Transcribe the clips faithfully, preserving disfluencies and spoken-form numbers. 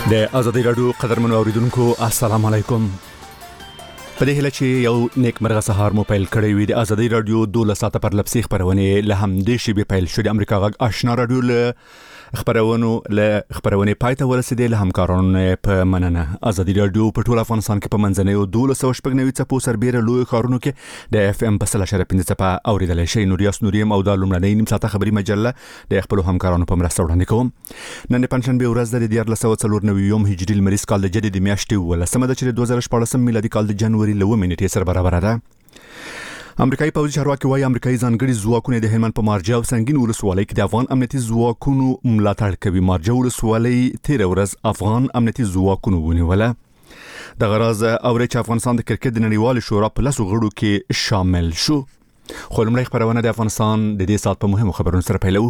د آزادۍ رادیو قدرمنو اوریدونکو السلام علیکم. په دې هله چې یو نیک مرغه سهار مو پیل کړی وي د آزادۍ رادیو دوله ساعته پر لپسي خبرونه له همدې شی به پیل شو. د امریکا غږ آشنا رادیو له خبرونو له خبرونه پایته ورسېدې له همکارانو په مننه. آزادۍ رادیو په ټول افغانستان کې په منځنۍ دوله سو شپږ نوي څپو سربېره لوی ښارونو کې د اف ام په سل اشاریه پنځه څپه اوریدلای شي. نوریاس نوریم او د لومړنۍ نیم ساعته خبري مجله د خپل همکارانو په مرسته وړاندې کوم. نن پنځشنبه ورځ د دیار لسو څلور نوي یوم هجري المریز کال د جدي د میاشتې ولسمه د دوه زره شپږ میلادي کال د جنوري لومړۍ نیټې سره برابر ده. امریکایي پوځي چارواکي وايي امریکایي ځانګړي ځواکونه د هلمند په مارجه او سنگین ولسوالۍ کې د افغان امنیتي ځواکونو ملاتړ کوي. مارجه ولسوالۍ تیر ورځ افغان امنیتي ځواکونو ونیوله. د غراز اوري چې افغانستان د کرکټ د نړیوال شورا په لاسو غړو کې شامل شو. خو لمړی خبرونه د افغانستان د دې سات په مهمو خبرونو سره پیلو.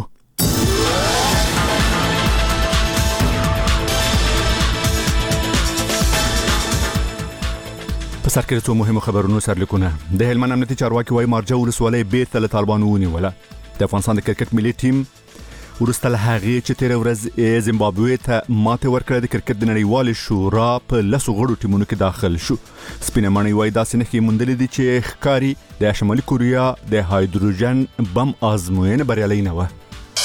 په سر کې څو مهمو خبرونو سرلیکونه. د هلمند امنیتي چارواکي وايي مارجه ولسوالۍ بیرته له طالبانو ونیوله. د افغانستان د کرکټ ملي ټیم ورسته له هغې چې تیر ورځ زیمبابوې ته ماته ورکړه د کرکټ د نړیوال شورا په لسو غړو ټیمونو کې داخل شو. سپینه ماڼۍ وايي داسې نښې موندلې دي چې ښکاري د شمالي کوریا د هایدروجن بم ازموینه بریالۍ نه وه.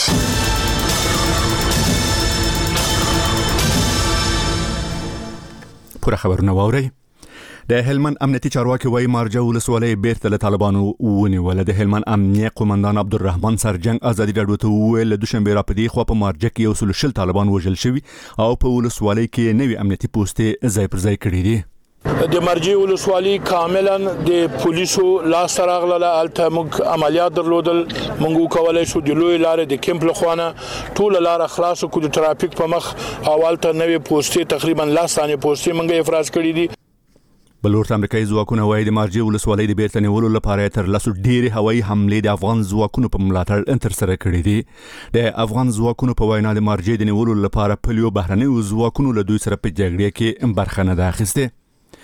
پوره خبرونه واورئ. د هلمند امنیتي چارواکي وايي مارجه ولسوالۍ بیرته له طالبانو ونیوله. د هلمند امنیه قومندان عبدالرحمن سرجنګ آزادي رادیو ته وویل د دوشنبه راپدې خو په مارجه کې یو سل شل طالبان وژل شوي او په ولسوالۍ کې نوي امنیتي پوسټې ځای پر ځای کړي دي. د مرجی ولسوالۍ کاملا د پولیسو لاس راغله الته موږ عملیات درلودل. موږ کولای شو د لوی لارې د کیمپ لخوانه ټول لار خلاص کو د ترافیک په مخ اولته نوې پوسټې تقریبا لاس ثانیه پوسټې موږ افراز کړې دي. بلورت امریکایي ځواکونه وايي د مارجه ولسوالۍ د بیرته نیولو لپاره تر لاسو ډېرې هوایي حملې د افغان ځواکونو په ملاتړ تر سره کړې دي. د افغان ځواکونو په وینا د مارجه د نیولو لپاره پلیو بهرنیو ځواکونو له دوی سره په جګړه کې برخه نه ده اخیسته.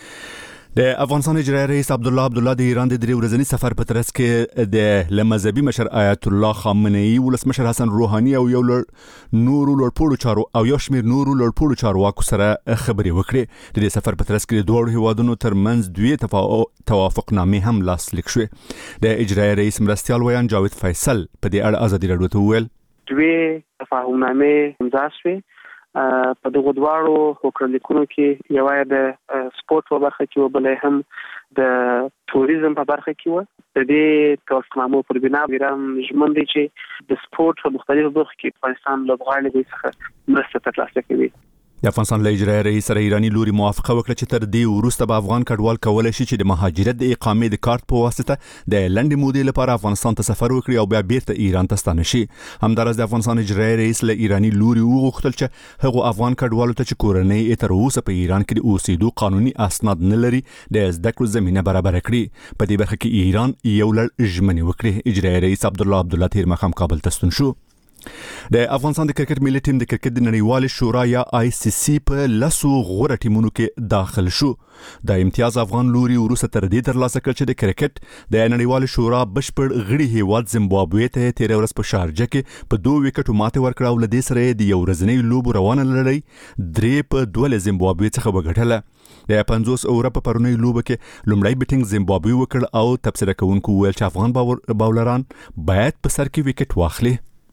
د افغانستان اجرایي رئیس عبدالله عبدالله د ایران د درې ورځني سفر په ترڅ کې د لمذهبي مشر آیت الله خامنه‌ای ولسمشر حسن روحاني او یو لړ نورو لوړپوړو چارو او یو شمېر نورو لوړپوړو چارواکو سره خبرې وکړې. د دې سفر په ترڅ کې د دوه هیوادونو ترمنځ دوی توافقنامې هم لاسلیک شوې. د اجرایي رئیس مرستیال ویان جاوید فیصل په دې اړه آزادي رادیو ته وویل دوی تفاهمنامې امضا شوې. په دغه دواړو حکومتونو کې یو د سپورت په برخه کې وبلې هم د توریزم په برخه کې و. د دې توافقنامو پر بنا ایران ژمن دي چې د سپورت په مختلفو برخو کې افغانستان لوبغاړي د څخه مرسته ترلاسه کوي. د افغانستان له اجرایي رئیس سره ایرانی لوري موافقه وکړه چې تر دې وروسته به افغان کډوال کولای شي چې د مهاجرت د اقامې د کارت په واسطه د لنډې مودې لپاره افغانستان ته سفر وکړي او بیا بیرته ایران ته ستانه شي. همدارس د افغانستان اجرایي رئیس له ایرانی لوري وغوښتل چې هغه افغان کډوالو ته چې کورنۍ یې تر اوسه په ایران کې د اوسېدو قانوني اسناد نه لري د زده کړو زمينه برابر کړي. په دې برخه کې ایران یو لړ ژمنې وکړي. اجرایي رئیس عبدالله عبدالله تیر مخام کابل ته ستون شو. د افغانستان د کرکټ ملي ټیم د کرکټ د نړیوال شورا یا آی سی سی په لسو غوره ټیمونو کې داخل شو. د امتیاز افغان لوري وروسته تر دې ترلاسه کړ چې د کرکټ د نړیوال شورا بشپړ غړي هیواد زیمبابوې ته تیر ورځ په شارجه کې په دوه وکټو ماته ورکړه او له دې سره د یو ورځنۍ لوب روانه لړۍ درې په دوه له زیمبابوې څخه وګټله. د پنځوس اوره په پرونی لوب کې لومړی بیټینګ زیمبابوې وکړ او تبصره کوونکو ویل چې افغان باولران باید په سر کې وکټ واخلي.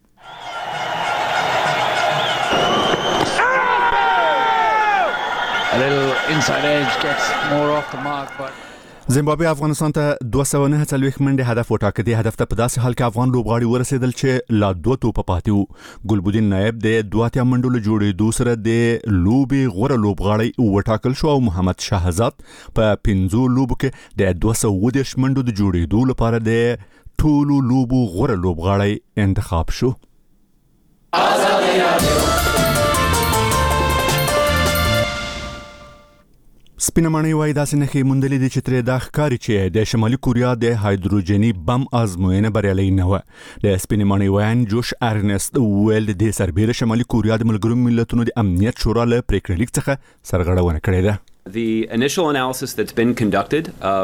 A little inside edge gets more off the mark, but زیمبابوې افغانستان ته دوه سوه نهه څلوېښت منډې هدف وټاکه. دې هدف ته په داسې حال کې افغان لوبغاړي ورسېدل چې لا دوه توپه پاتې وو. ګلبدین نایب د دوه اتیا منډو له جوړېدو سره د لوبې غوره لوبغاړی وټاکل شو او محمد شهزاد په پنځو لوبو کې د دوه سوه اووه دېرش منډو د جوړېدو لپاره د ټولو لوبو غوره لوبغاړی انتخاب شو. آزادي رادیو سپینه ماڼۍ وايي داسې نښې موندلې دي چې ترې دا ښکاري چې د شمالي کوریا د هایدروجني بم ازموینه بریالۍ نه وه. د سپینې ماڼۍ ویان جوش ارنست ویل د دې سربېره شمالي کوریا د ملګرو ملتونو د امنیت شورا له پریکړه لیک څخه سرغړونه کړې ده. The initial analysis that's been conducted of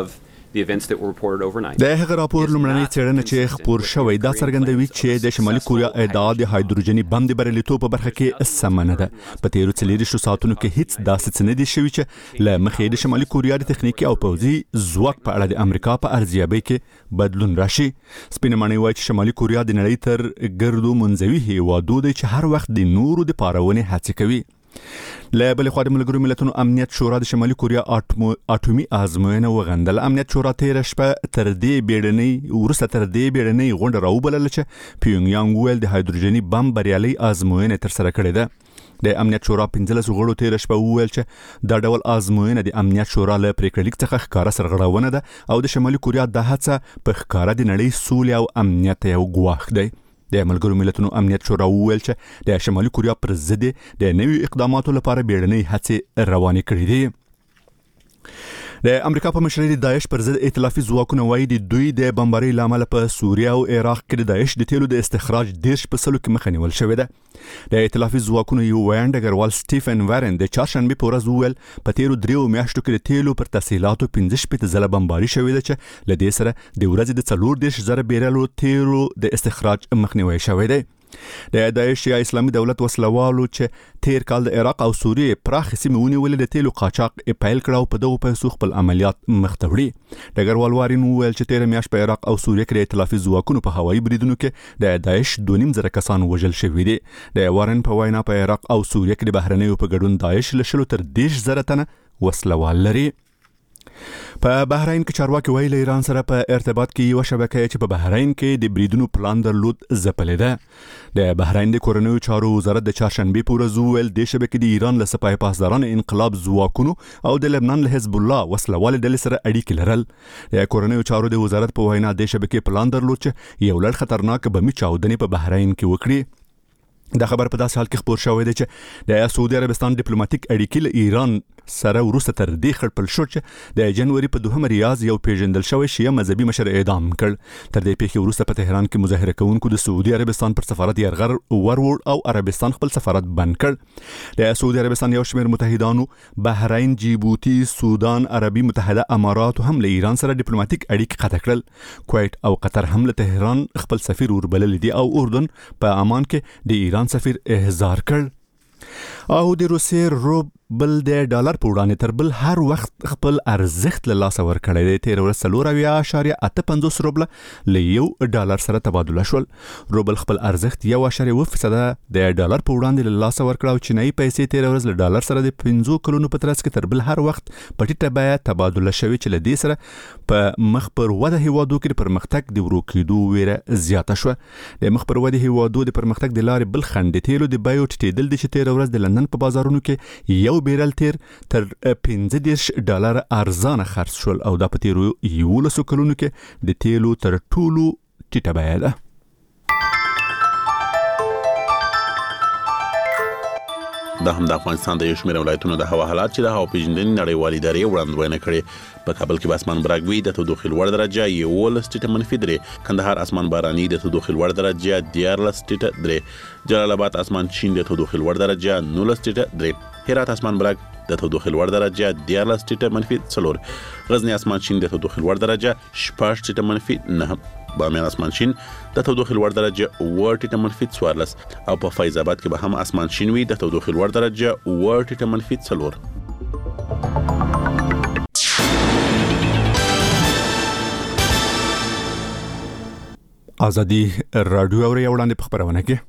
the events that were reported overnight. د هغه راپور لومړنۍ څېړنه چې خپور شوی دا څرګندوي چې د شمالي کوریا ادعا د هایدروجني بم د بریالیتوب په برخه کې سمه نه ده. په تیرو څلېرویشتو ساعتونو کې هیڅ داسې څه نه دي شوي چې له مخې د شمالي کوریا د تخنیکي او پوځي ځواک په اړه د امریکا په ارزیابۍ کې بدلون راشي. سپینه ماڼۍ وایي چې شمالي کوریا د نړۍ تر ګردو منځوي هیوادو دی چې هر وخت د نورو د پارونې هڅې کوي. له بلې خوا د ملګرو ملتونو امنیت شورا د شمالي کوریا اټومي ازموینه وغندل. امنیت شورا تېره شپه تر دې بیړنۍ وروسته تر دې بیړنۍ غونډه راوبلله چې پیونګ یانګ وویل د هایدروجني بم بریالۍ ازموینه ترسره کړې ده. د امنیت شورا پنځلس غړو تېره شپه وویل چې دا ډول ازموینه د امنیت شورا له پریکړه لیک څخه ښکاره سرغړونه ده او د شمالي کوریا د هڅه په ښکاره د نړۍ سولې او امنیت یو ګواښ دی. د ملګرو ملتونو امنیت شورا وویل چې د شمالي کوریا پر ضد د نویو اقداماتو لپاره بیړنۍ هڅې روانې کړې دي. د امریکا په مشرۍ د داعش پر ضد ائتلافي ځواکونه وایي د دوی د بمبارۍ لامل په سوریه او عراق کې د داعش د تیلو د استخراج دیرش په سلو کې مخه نیول شوې ده. د ائتلافي ځواکونو یو ویاند ډګروال سټیفن وارن د چهارشنبې په ورځ وویل په تیرو دریو میاشتو کې د تیلو پر تسهیلاتو پنځه شپېته ځله بمباري شوې ده چې له دې سره د ورځې د څلور دېرش زره بیرلو تیلو د استخراج مخنیوی شوی دی. د داعش یا اسلامي دولت وسلوالو چې تیر کال د عراق او سوریې پراخ سیمې ونیولې د تیلو قاچاق پیل کړ او په دغو پیسو خپل عملیات مخ ته وړي. ډګروال وارن وویل چې تیر میاشت په عراق او سوریه کې د ائتلافي ځواکونو په هوایي بریدونو کې د داعش دوه نیم زره کسان وژل شوي دي. د وارن په وینا په عراق او سوریه کې د بهرنیو په ګډون داعش له شلو تر دېرش زره تنه وسلوال لري. په بحرین کې چارواکي وایي له ایران سره په ارتباط کې یو شبکه چې په بحرین کې د بریدونو پلان درلود ځپلې ده. د بحرین د کورنیو چارو وزارت د چهارشنبې په ورځ وویل د شبکې د ایران له سپاه پاسدارانو انقلاب ځواکونو او د لبنان له حزب الله وسلوالې ډلې سره اړیکې لرل. د کورنیو چارو د وزارت په وینا د شبکې پلان درلود چې یو لړ خطرناک بمي چاودنې په بحرین کې وکړي. دا خبر په داسې حال کې خبر شوی دی چې د سعودي عربستان ډیپلوماټیک اړیکې له ایران سره وروسته تر دې خړپل شو چې د جنوري په دوهم ریاض یو پیژندل شوی شیعه مذهبي مشر اعدام کړ. تر دې پیښې وروسته په تهران کې مظاهره کوونکو د سعودي عربستان پر سفارت یرغل وروړ او عربستان خپل سفارت بند کړ. د سعودي عربستان یو شمېر متحدانو بحرین، جیبوتی، سودان، عربي متحده امارات هم له ایران سره ډیپلوماټیک اړیکې قطع کړل. کویت او قطر هم له تهران خپل سفیر وربلل دي او اردن په عمان کې د ایران سفیر احضار کړ. او د روسیې روبل د ډالر په وړاندې تر بل هر وخت خپل ارزښت له لاسه ورکړی دی. تېره ورځ څلور اویا اعشاریه اته پنځوس روبله له یو ډالر سره تبادله شول. روبل خپل ارزښت یو اعشاریه اوه فیصده د ډالر په وړاندې له لاسه ورکړ او چینایي پیسې تېره ورځ له ډالر سره د پنځو کلونو په ترڅ کې تر بل هر وخت په ټیټه بیه تبادله شوې چې له دې سره په مخ پر وده هیوادو کې د پرمختګ د ورو کېدو ویره زیاته شوه. د مخ پر وده هیوادو د پرمختګ د لارې بل خنډ د تیلو د بیو ټیټېدل دي چې تېره ورځ د لندن په بازارونو کې یو بیرل تیر تر پنځه دېرش ډالر ارزانه خرڅ شول او دا په تیرو یولسو کلونو کې د تیلو تر ټولو ټیټه بیه ده. دا هم د افغانستان د یو شمېر ولایتونو د هوا حالات چې د هوا پیژندنې نړیوالې ادارې وړاندوینه کړې. په کابل کې به اسمان براګوي د تودوخې لوړ درجه یولس ټیټه منفي درې، کندهار اسمان باراني د تودوخې لوړ درجه دیارلس ټیټه درې، جلال آباد اسمان شین د تودوخې لوړ درجه نولس ټیټه درې، هرات اسمان براګ د تودوخې لوړ درجه دیارلس ټیټه منفي څلور، غزنی اسمان شین د تودوخې لوړ درجه شپږ ټیټه منفي نه، بامیان اسمان شین د تودوخې لوړ درجه اوه ټیټه منفي څوارلس او په فیض آباد کې به هم اسمان شین وي د تودوخې لوړ درجه اوه ټیټه منفي څلور. ازادي رادیو اوري وړاندې په خبرونه کې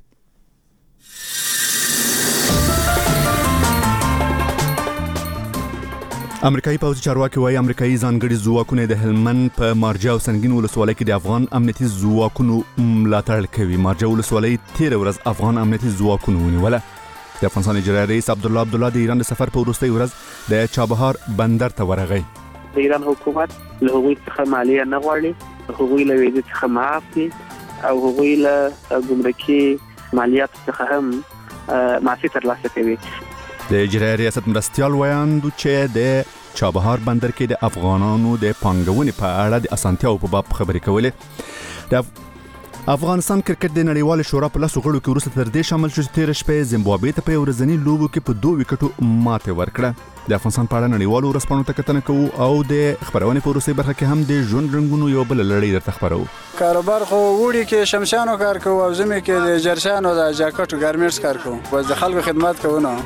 امریکایي پوځي چارواکي وايي امریکایي ځانګړي ځواکونه د هلمند په مارجه او سنگین ولسوالۍ کې د افغان امنیتي ځواکونو ملاتړ کوي. مارجه ولسوالۍ تېره ورځ افغان امنیتي ځواکونو ونیوله. د افغانستان اجرایي رئیس عبدالله عبدالله د ایران د سفر په وروستۍ ورځ د چابهار بندر ته ورغی. د ایران حکومت له هغوی څخه مالیه نه غواړي، هغوی له ویزې څخه معاف دي او هغوی له ګمرکي مالیاتو څخه هم معافي ترلاسه کوي. د اجرایي ریاست مرستیال ویاندو چې د چابهار بندر کې د افغانانو د پانګونې په اړه د اسانتیاو په باب خبرې کولې. د افغانستان کرکټ د نړیوال شورا په لاسو غړو کې وروسته تر دې شامل شو چې تېره شپه زیمبابوې ته په ورځني لوبو کې په دوه وکټو ماتې ورکړه. د افغانستان په اړه نړیوالو ورځپاڼو ته کتنه کوو او د خبرونې په وروستۍ برخه کې هم د ژوند رنګونو یو بل لړۍ درته خبرو. کاروبار خو وړي کې شمشانو کار کوو او زمي کې د جرشانو د جاکټو ګارمنټس کار کوو، بس د خلکو خدمت کوو نه.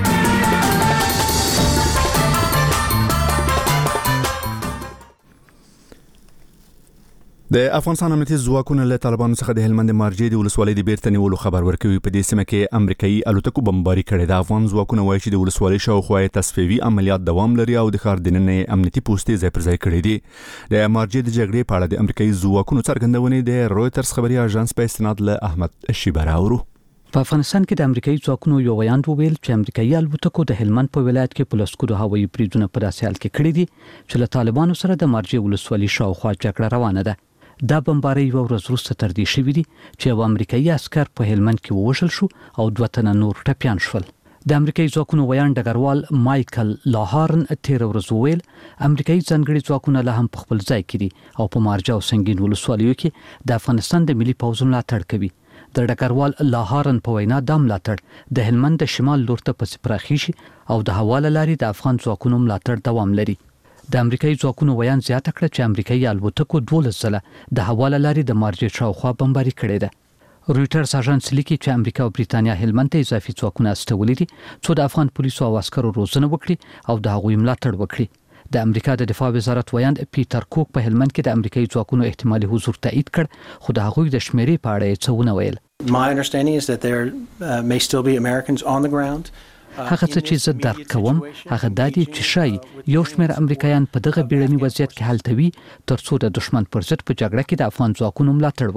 د افغانستان امنیتي ځواکونو له طالبانو څخه د هلمند مارجې د ولسوالۍ د بیرته نیولو خبر ورکوي. په دې سیمه کې امریکایي الوتکو بمباري کړې ده. افغان ځواکونه وایي چې د ولسوالۍ شاوخوا تصفیوي عملیات دوام لري او د ښار دننه امنیتي پوستې ځای پر ځای کړې دي. د مارجې د جګړې په اړه د امریکایي ځواکونو څرګندونې د رويټرز خبري اژانس په استناد له احمد شیبر اورو. په افغانستان کې د امریکایي ځواکونو یو ویاند وویل چې امریکایي الوتکو د هلمند په ولایت کې په لسګونو هوایي بریدونه په داسې حال کې کړي دي چې له طالبانو سره د مارجې ولسوالۍ شاوخوا جګړه روانه ده. دا بمباري یو ورځ وروسته تر دې شوې دي چې یو امریکایي عسكر په هلمند کې ووژل شو او دوه تنه نور ټپیان شول. د امریکایي ځواکونو ویاند ډګروال مایکل لاهارن تیر ورځ وویل امریکایي ځانګړي ځواکونه له هم په خپل ځای کې دي او په مارجه او سنگین ولسوالیو کې د افغانستان د ملي پوځ ملاتړ کوي. د ډګروال لاهارن په وینا د ملاتړ د هلمند د شمال لور ته پس پراخي شي او د حواله لاري د افغان ځواکونو ملاتړ دوام لري. د امریکایي ځواکونو ویان زیاته کړه چې امریکایي الوتکو دولس ځله د حواله لاري د مارجې شاوخوا بمباري کړې ده. رويټرز اژانس لیکي چې امریکا او بریتانیا هلمند ته اضافي ځواکونه استولي دي څو د افغان پولیسو او عسکرو روزنه وکړي او د هغوی ملاتړ وکړي. د امریکا د دفاع وزارت ویاند پیټر کوک په هلمند کې د امریکایي ځواکونو احتمالي حضور تایید کړ خو د هغوی د شمیرې په اړه څه ونه ویل. My understanding is that there uh, may still be Americans on the ground. هغه څه چې زه درک کوم هغه د دې چې شای یو شمېر امریکایان په دغه بیړني وضعیت کې حالتوي ترڅو د دشمن پر ضد په جګړه کې د افغان ځواکونو ملاتړ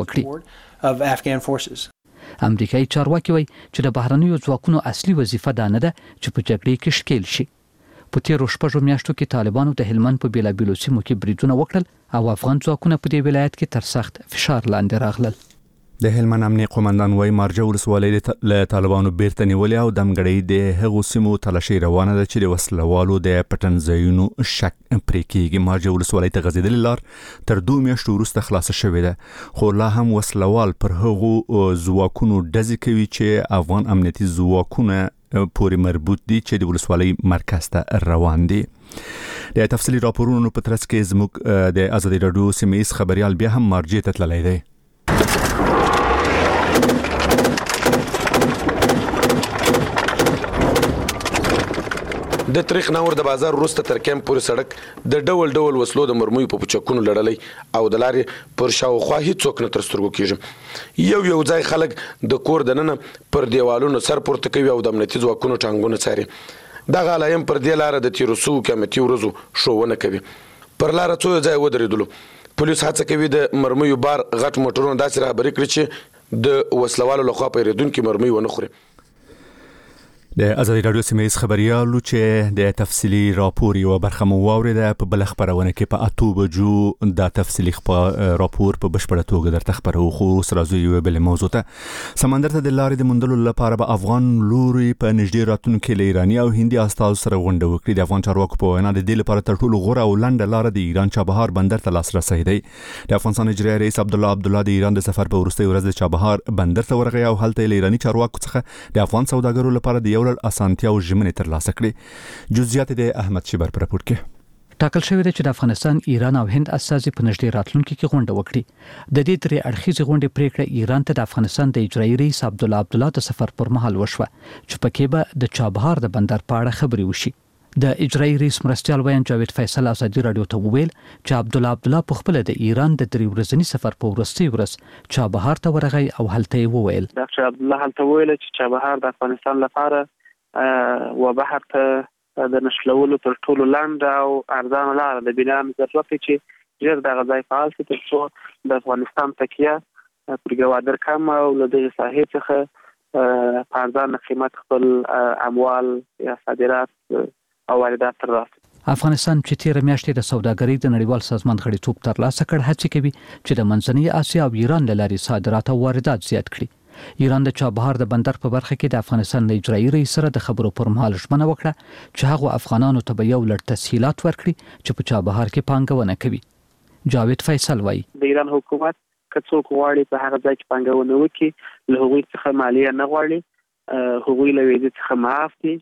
وکړي. امریکایي چارواکي وایي چې د بهرنیو ځواکونو اصلي وظیفه دا نه ده چې په جګړې کې ښکیل شي. په تیرو شپږو میاشتو کې طالبانو د هلمند په بیلابیلو سیمو کې بریدونه وکړل او افغان ځواکونه په دې ولایت کې تر سخت فشار لاندې راغلل. د هلمند امنیه قومندان وای مارجه ولسوالۍ له طالبانو بیرته نیولې او دمګړۍ د هغو سیمو تلاشي روانه ده چې د وسلوالو د پټنځایونو شک پرې کېږي. مارجه ولسوالۍ ته غځېدلې لار تر دوه میاشتو وروسته خلاصه شوې ده خو لا هم وسلوال پر هغو ځواکونو ډزې کوي چې افغان امنیتي ځواکونه پورې مربوط دي چې د ولسوالۍ مرکز ته روان دي. د تفصیلي راپورونو په ترڅ کې زموږ د ازادي راډیو سیمه‌ییز خبريال بیا هم مارجه ته تللی دی. د تاریخ نور د بازار وروسته تر کیمپ پورې سړک د ډول ډول وسلو د مرمۍ په پچکونو لړلې او د لارې پر شاوخوا هیڅوک نه تر سترګو کېږي. یو یو ځای خلک د کور دننه پر دیوالونو سر پورته کوي او د امنیتي ځواکونو ټانګونه څاري. دغه علایم پر دې لاره د تیرو څو قیامتي ورځو ښوونه کوي. پر لاره څو ځای ودرېدلو پولیس هڅه کوي د مرمیو بار غټ موټرونه داسې رهبري کړي چې د وسلوالو لخوا پیرودونکو مرمۍ ونه خوري. د ازادي راډیو سیمه‌ییز خبريالو چې د تفصیلي راپور یو برخه مو واوریده په بل خبرونه کې په اتو بجو د تفصیلي راپور په بشپړه توګه درته خبرو خو سره یو بل موضوع ته سمندر ته د لارې د مندلو لپاره به افغان لوري په نږدې راتلونکو کې ایرانی او هندي استاد سره غونډه وکړي. د افغان چارواکو په وینا د دې لپاره تر ټولو غوره او لنډه لار د ایران چابهار بندر ته لاسرسي دی. د افغانستان اجرایي رئیس عبدالله عبدالله د ایران د سفر په وروستۍ ورځ د چابهار بندر ته ورغی او هلته د ایرانی چارواکو څخه د افغان سوداګرو لپاره د یو اسانتیا او ژمنې ترلاسه کړې. جزئیات د احمد شیبر پر راپور کې ټاکل شوی دی چې د افغانستان، ایران او هند اساسي په نږدې راتلونکو کې غونډه وکړي. د دې درې اړخیزې غونډې پریکړه ایران ته د افغانستان د اجرایي رئیس عبدالله عبدالله د سفر پر مهال وشوه چې پکې به د چابهار د بندر په اړه خبرې وشي. د اجرایي رئیس مرستیال ویان جاوید فیصل ازادي راډیو ته وویل چې عبدالله عبدالله په خپل د ایران د درې ورځني سفر په وروستۍ ورځ چابهار ته ورغی او هلته یې وویل ډاکټر عبدالله هلته وویل چې چابهار د افغانستان لپاره و بحر ته د نشلولو تر ټولو لنډه او ارزانه لاره د بنا ضرورت چې ژر دغه ځای فعال شي ترڅو د افغانستان تکیه پر ګوادر کم او له دغه ساحې څخه په ارزانه قیمت خپل اموال یا صادرات او واردات ترلاسه. افغانستان چې تیر میاشتې د سوداګرۍ د نړیوال سازمان غړیتوب ترلاسه کړ هڅه کوي چې د منځنۍ اسیا او ایران له لارې صادرات او واردات زیات کړي. ایران د چابهار د بندر په برخه کې د افغانستان د اجرایي رئیس سره د خبرو پر مهال ژمنه وکړه چې هغه افغانانو ته به یو لړ تسهیلات ورکړي چې په چابهار کې پانګونه کوي. جاوید فیصل وایي د ایران حکومت که څوک غواړي په هغه ځای کې پانګونه وکړي له هغوی څخه مالیه نه غواړي، هغوی له ویزې څخه معاف دي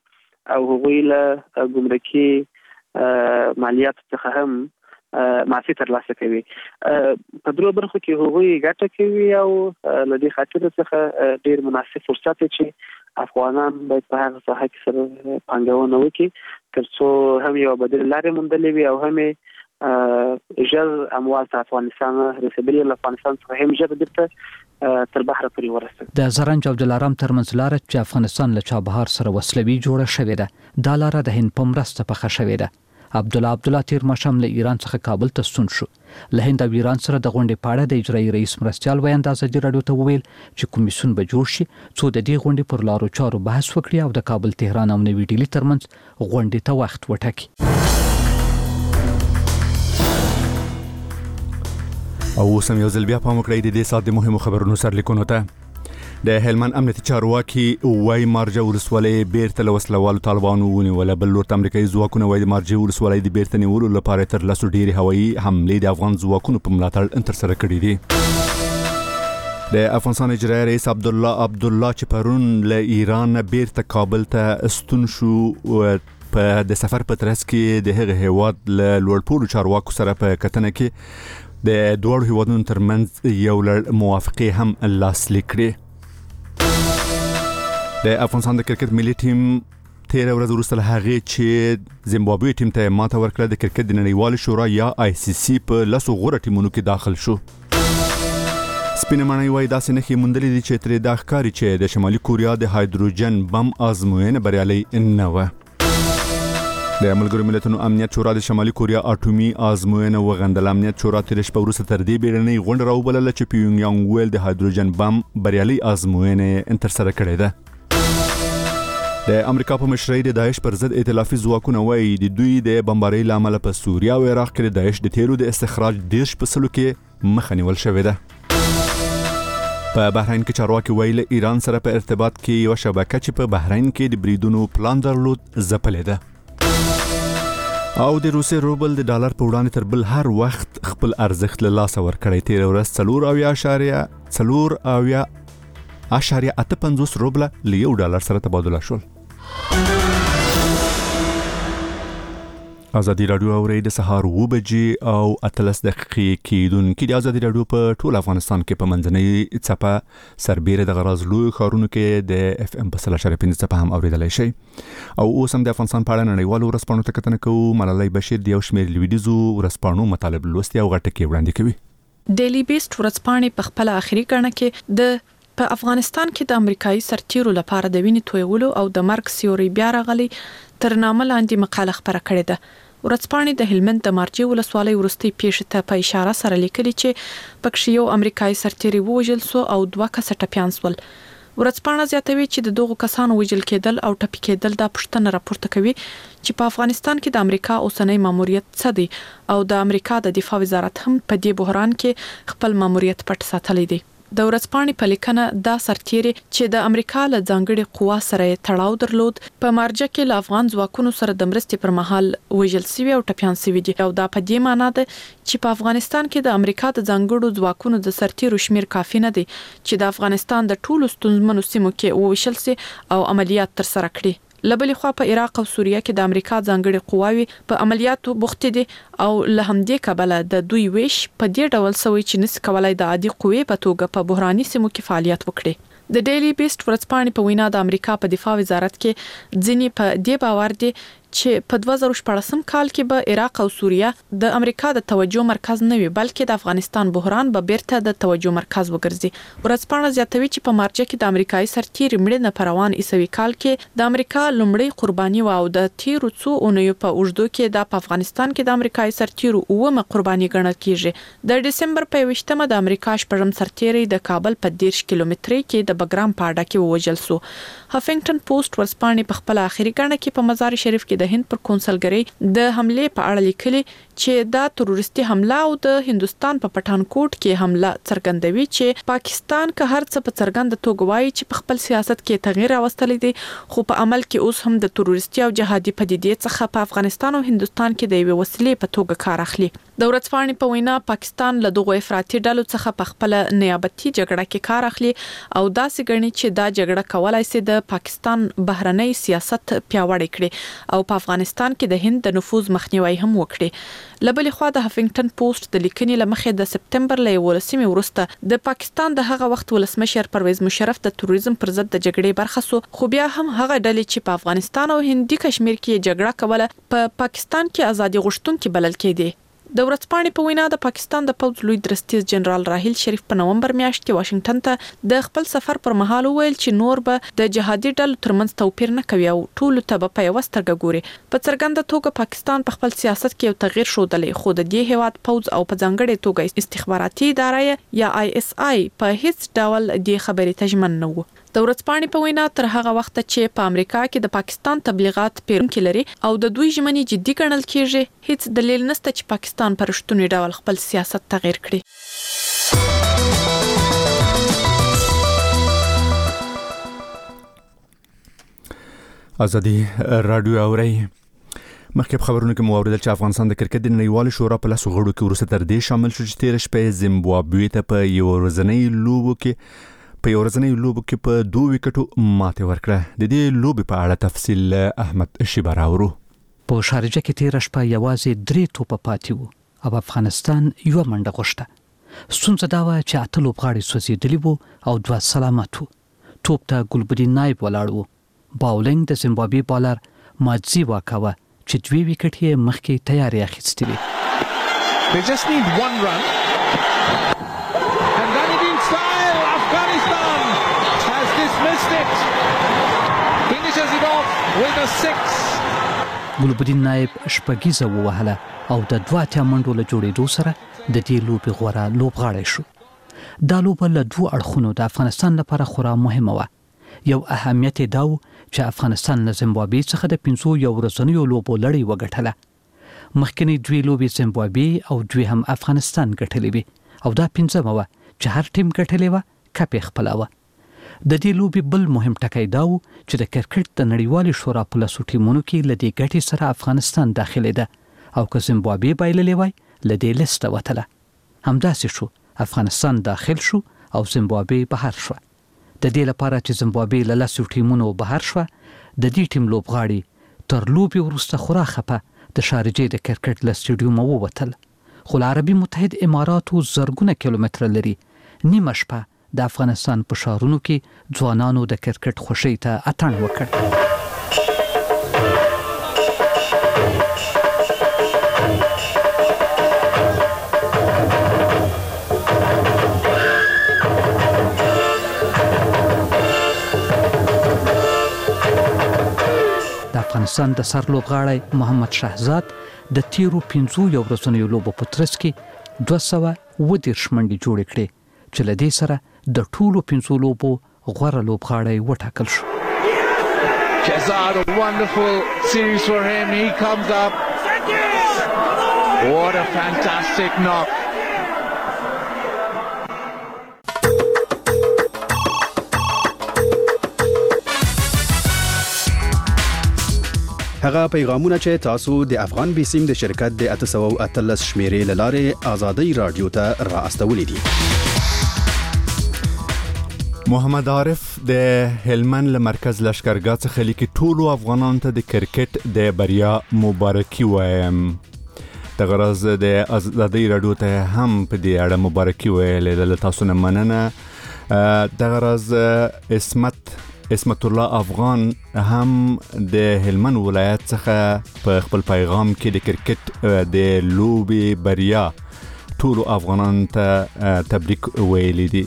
او هغوی له ګمرکي مالیات څخه هم معافي ترلاسه کوي. په درو برخو کې هغوی ګټه کوي او له دې خاطر څخه ډیر مناسب فرصت دی چې افغانان باید په هغه ساحه کې سره پانګونه وکړي ترڅو هم یو بدیل لارې موندلې وي او هم ژر اموال ته افغانستان رسېدلي له افغانستان څخه هم ژر بیرته تر بحر پورې ورسېږي. د زرنج او دلارام ترمنځ لاره چې افغانستان له چابهار سره وسلوي جوړه شوې ده، دا لاره د هند په مرسته پخه شوې ده. عبدالله عبدالله تیر ماښام له ایران څخه کابل ته ستون شو. له هند او ایران سره د غونډې په اړه د اجرایي رئیس مرستیال ویاند ازادي راډیو ته وویل چې کمیسیون به جوړ شي څو د دې غونډې پر لارو چارو بحث وکړي او د کابل تهران او نوي ډیلي ترمنځ غونډې ته وخت وټاکي. او اوس هم یو ځل بیا پام وکړئ د دې ساعت د مهمو خبرونو سرلیکونو ته. د هلمند امنیتي چارواکي وای مارجه ولسوالۍ بیرته له وسلوالو طالبانو ونیوله. بل لورته امریکایي ځواکونه وایي د مارجه ولسوالۍ د بیرته نیولو لپاره تر لسو ډېرې هوایي حملې د افغان ځواکونو په ملاتړ ترسره کړي دي. د افغانستان اجرایي رئیس عبدالله عبدالله چې پرون له ایران بیرته کابل ته ستون شو په د سفر په ترڅ کې د هغه هیواد له لوړپوړو چارواکو سره په کتنه کې د دوړو هیوادونو ترمنځ یو لړ موافقې هم لاسلیک کړې. د افغانستان د کرکټ ملي ټیم تیر ورځ وروسته له هغې چې زیمبابوې ټیم ته ماته ورکړه د کرکټ د نړیوال شورا یا آی سی سی په لسو غوره ټیمونو کې داخل شو. سپینه ماڼۍ وایي داسې نښې موندلې دي چې ترې دا ښکاري چې د شمالي کوریا د هایدروجن بم ازموینه بریالۍ نه وه. د ملګرو ملتونو امنیت شورا د شمالي کوریا اټومي ازموینه وغندل. امنیت شورا تیر شپه وروسته تر دې بیړنۍ غونډه راوبلله چې پیونګ یانګ ویل د هایدروجن بم بریالۍ ازموینه ترسره کړې ده. د امریکا په مشرۍ د داعش پر ضد ائتلافي ځواکونه وایي د دوی د بمبارۍ له امله په سوریه او عراق کې د داعش د تیلو د استخراج دیرش په سلو کې مخه نیول شوې ده. په بحرین کې چارواکي وایي له ایران سره په ارتباط کې یوه شبکه چې په بحرین کې د بریدونو پلان درلود ځپلې ده. او د روسي روبل د ډالر په وړاندې تر بل هر وخت خپل ارزښت له لاسه ورکړی. تیر ورځ څلور اویا اشاریه څلور اویا اشاریه اته پنځوس روبله له یو ډالر سره تبادله شول. ازادي راډیو اوري د سهار و بجې او اتلس دقیقې کېدونکې د ازادي راډیو په ټول افغانستان کې په منځنۍ څپه سربیره د غراز لوی ښارونو کې د اف ام په سل اشاریه پنځه څپه هم اوریدلای شي. او اوس هم د افغانستان په اړه نړیوالو ورځپاڼو ته کتنه کوو. ملالۍ بشیر د یو شمېر لویدیځو ورځپاڼو مطالب لوستي او غټه کې وړاندې کوي. ډیلی بیسټ ورځپاڼې په خپل اخري کړنه کې د په افغانستان کې د امریکایي سرتیرو لپاره د وینې تویولو او د مرګ سیوري بیا راغلي تر نامه لاندې مقاله خبره کړې ده. ورځپاڼې د هلمند د مارجې ولسوالۍ وروستۍ پیښې ته په اشاره سره لیکلي چې پکې یو امریکایي سرتیری ووژل سو او دوه کسه ټپیان سول. ورځپاڼه زیاتوي چې د دغو کسانو وژل کېدل او ټپي کېدل دا پوښتنه راپورته کوي چې په افغانستان کې د امریکا اوسنۍ ماموریت څه دی او د امریکا د دفاع وزارت هم په دې بحران کې خپل ماموریت پټ ساتلی دی. د ورځپاڼې په لیکنه دا سرتیری چې د امریکا له ځانګړي قوا سره تړاو درلود په مارجه کې له افغان ځواکونو سره د مرستې پر مهال وژل شوی او ټپیان شوی دي. او دا په دې معنی ده چې په افغانستان کې د امریکا د ځانګړو ځواکونو د سرتیرو شمیر کافي نه دی چې د افغانستان د ټولو ستونزمنو سیمو کې وویشل سي او عملیات ترسره کړي. لبلې خوا په عراق او سوریه کې د امریکا ځانګړي قواوي په عملیاتو بوخت دي او له همدې کبله د دوی ویش په دې ډول سوي چې نس کولای د عادي قوې په توګه په بحراني سیمو کې فعالیت وکړي. د ډیلی بیسټ ورځپاڼې په وینا د امریکا په دفاع وزارت کې ځینې په دې باور دي چې په دوه زره شپږم کال کې به عراق او سوریه د امریکا د توجه مرکز نه وي بلکې د افغانستان بحران به بیرته د توجه مرکز وګرځي. ورځپاڼه زیاتوي چې په مارچ کې د امریکایي سرتیري مړینه په روان عیسوي کال کې د امریکا لومړی قرباني و او د تیرو څو اونیو په اوږدو کې د افغانستان کې د امریکایي سرتیرو اومه قرباني ګڼل کیږي. د دسمبر په یوویشتمه د امریکا شپږم سرتیري د کابل په دیرش کیلومتري کې د بګرام په اډه کې ووژل شو. هافنګټن پوسټ ورځپاڼې په خپل اخري ګڼه کې په مزار شریف کې د هند پر کونسلګری د حمله په اړه لیکلي چې دا تروریستي حمله او د هندستان په پټانکوټ کې حمله څرګندوي چې پاکستان که هر څه په څرګند توګه وایي چې په خپل سیاست کې تغییر راوستلی دی خو په عمل کې اوس هم د تروریستي او جهادي پدیدې څخه په افغانستان او هندستان کې د یوې وسیلې په توګه کار اخلي. د ورځپاڼې په وینا پاکستان له دغه افراطي ډلو څخه په خپل نیابتي جګړه کې کار اخلي او داسې ګڼي چې دا جګړه کولای شي د پاکستان بهرنۍ سیاست پیاوړی کړي او په افغانستان کې د هند د نفوذ مخنیوي هم وکړي. لبلې خوا د هفینګټن پوسټ د لیکنې لمخې د سپتمبر له ولسمې وروسته د پاکستان د هغه وخت ولسمشر پرویز مشرف د تروریزم پر ضد د جګړې برخه سو، خو بیا هم هغه ډلې چې په افغانستان او هندي کشمیر کې جګړه کوله په پاکستان کې ازادي غوښتونکي بلل کېدي. د ورځپاڼې په وینا د پاکستان د پوځ لوی درستیز جنرال راحیل شریف په نومبر میاشت کې واشنگټن ته د خپل سفر پر مهال ویل چې نور به د جهادي ډلو ترمنځ توپیر نه کوي او ټول ته په یو سترګه ګوري. په څرګنده توګه پاکستان په خپل سیاست کې یو تغییر شودلې، خو د دې هیواد پوځ او په ځانګړې توګه استخباراتي ادارې یا آی اس آی په هیڅ ډول د خبرې تجمن نه وو. د ورځپاڼې په وینا تر هغه وخت چې په امریکا کې د پاکستان تبلیغات پیرونکي لري او د دوی ژمنې جدي ګڼل کیږي، هیڅ دلیل نشته چې پاکستان پر رښتونی ډول خپل سیاست تغییر کړي. ازادي رادیو اوري مخکې خبرونه کې موارد چې افغانستان د کرکټ د نړیوال شورا په لاسو غړو کې ورسره تر دې شامل شو چې تیر شپه زیمبابوې ته په یو ورځنۍ لوبو کې په یو ورځنۍ لوبو کې په دوه وکټو ماته ورکړه. د دې لوبې په اړه تفصیل احمد شیبراورو. په شارجه کې تیر شپه یوازې درې توپه پاتې وو او افغانستان یو منډه غوښته. ستونزه دا و چې اته لوبغاړي سوځېدلي وو او دوه سلامت وو. توپ ته ګلبدین نایب ولاړ وو. باولینګ د زیمبابوې بالر مادزي واکاوه چې دوه وکټ یې مخکې تیاری اخیستې وي. They just need one run. And then in style, Afghanistan has dismissed it. Finishes it off with a six. ګلبدین نایب شپږیزه ووهله او د دوه اتیا منډو له جوړېدو سره د دې لوبې غوره لوبغاړی شو. دا لوبه له دوه اړخونو د افغانستان لپاره خورا مهمه وه. یو اهمیت یې دا و چې افغانستان له زیمبابوې څخه د پنځو یو ورځنیو لوبو لړۍ وګټله. مخکنی دوی لوبې زیمبابوې او دوی هم افغانستان ګټلې وي او دا پنځمه وه چې هر ټیم ګټلې وه کپ یې خپله وه. د دې لوبې بل مهم ټکی دا و چې د کرکټ د نړیوالې شورا په لسو ټیمونو کې له دې ګټې سره افغانستان داخلېده او که زیمبابوې بایللې وای له دې لیسته وتله. همداسې شو، افغانستان داخل شو او زیمبابوې بهر شوه. د دې لپاره چې زیمبابوې له لسو ټیمونو بهر شوه، د دې ټیم لوبغاړي تر لوبې وروسته خورا خپه د شارجې د کرکټ له سټیډیومه ووتل. خو له عربي متحد اماراتو زرګونه کیلومتره لري نیمه شپه د افغانستان په ښارونو کې ځوانانو د کرکټ خوښۍ ته اتڼ وکړ. د افغانستان د سر لوبغاړی محمد شهزاد د تیرو پنځو یو ورځنیو لوبو په ترڅ کې دوه سوه اووه دېرش منډې جوړې کړې چې له دې سره د ټولو پنځو لوبو غوره لوبغاړی وټاکل شو. Shahzad, a wonderful series for him. He comes up. What a fantastic knock. هغه پیغامونه چې تاسو د افغان بیسیم د شرکت د اته سوه او اتلس شمیرې لاره آزادی رادیو ته را استولې دي. محمد عارف د هلمند له مرکز لشکرګاه څخه لیکي ټولو افغانانو ته د کرکټ د بریا مبارکي وایم. د غرض د آزادی رادیو ته هم په دې اړه مبارکي ویلې له تاسو نه مننه. د غرض اسمت اسمت الله افغان هم د هلمند ولایت څخه په خپل پیغام کې د کرکټ د لوبې بریا ټولو افغانانو ته تبریک ویلي دي.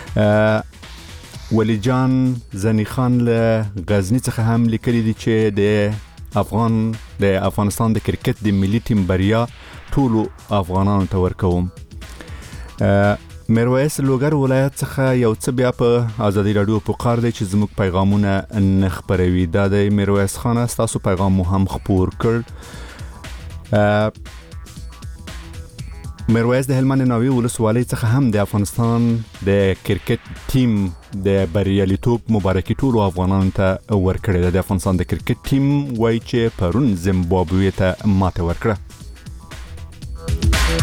ولی جان زنی خان له غزنی څخه هم لیکلي دي چې د افغان د افغانستان د کرکټ د ملي ټیم بریا ټولو افغانانو ته ورکوم. میرویس لوګر ولایت څخه یو څه بیا په آزادی رادیو په قار دی چې زموږ پیغامونه نه خپروي. دا د میرویس خان تاسو پیغام مو هم خپور کړ. میرویس د هلمند ناوی ولسوالۍ څخه هم د افغانستان د کرکټ ټیم د بریالیتوب مبارکي ټولو افغانانو ته ورکړې ده. د افغانستان د کرکټ ټیم وایي چې پرون زیمبابوې ته ماته ورکړه.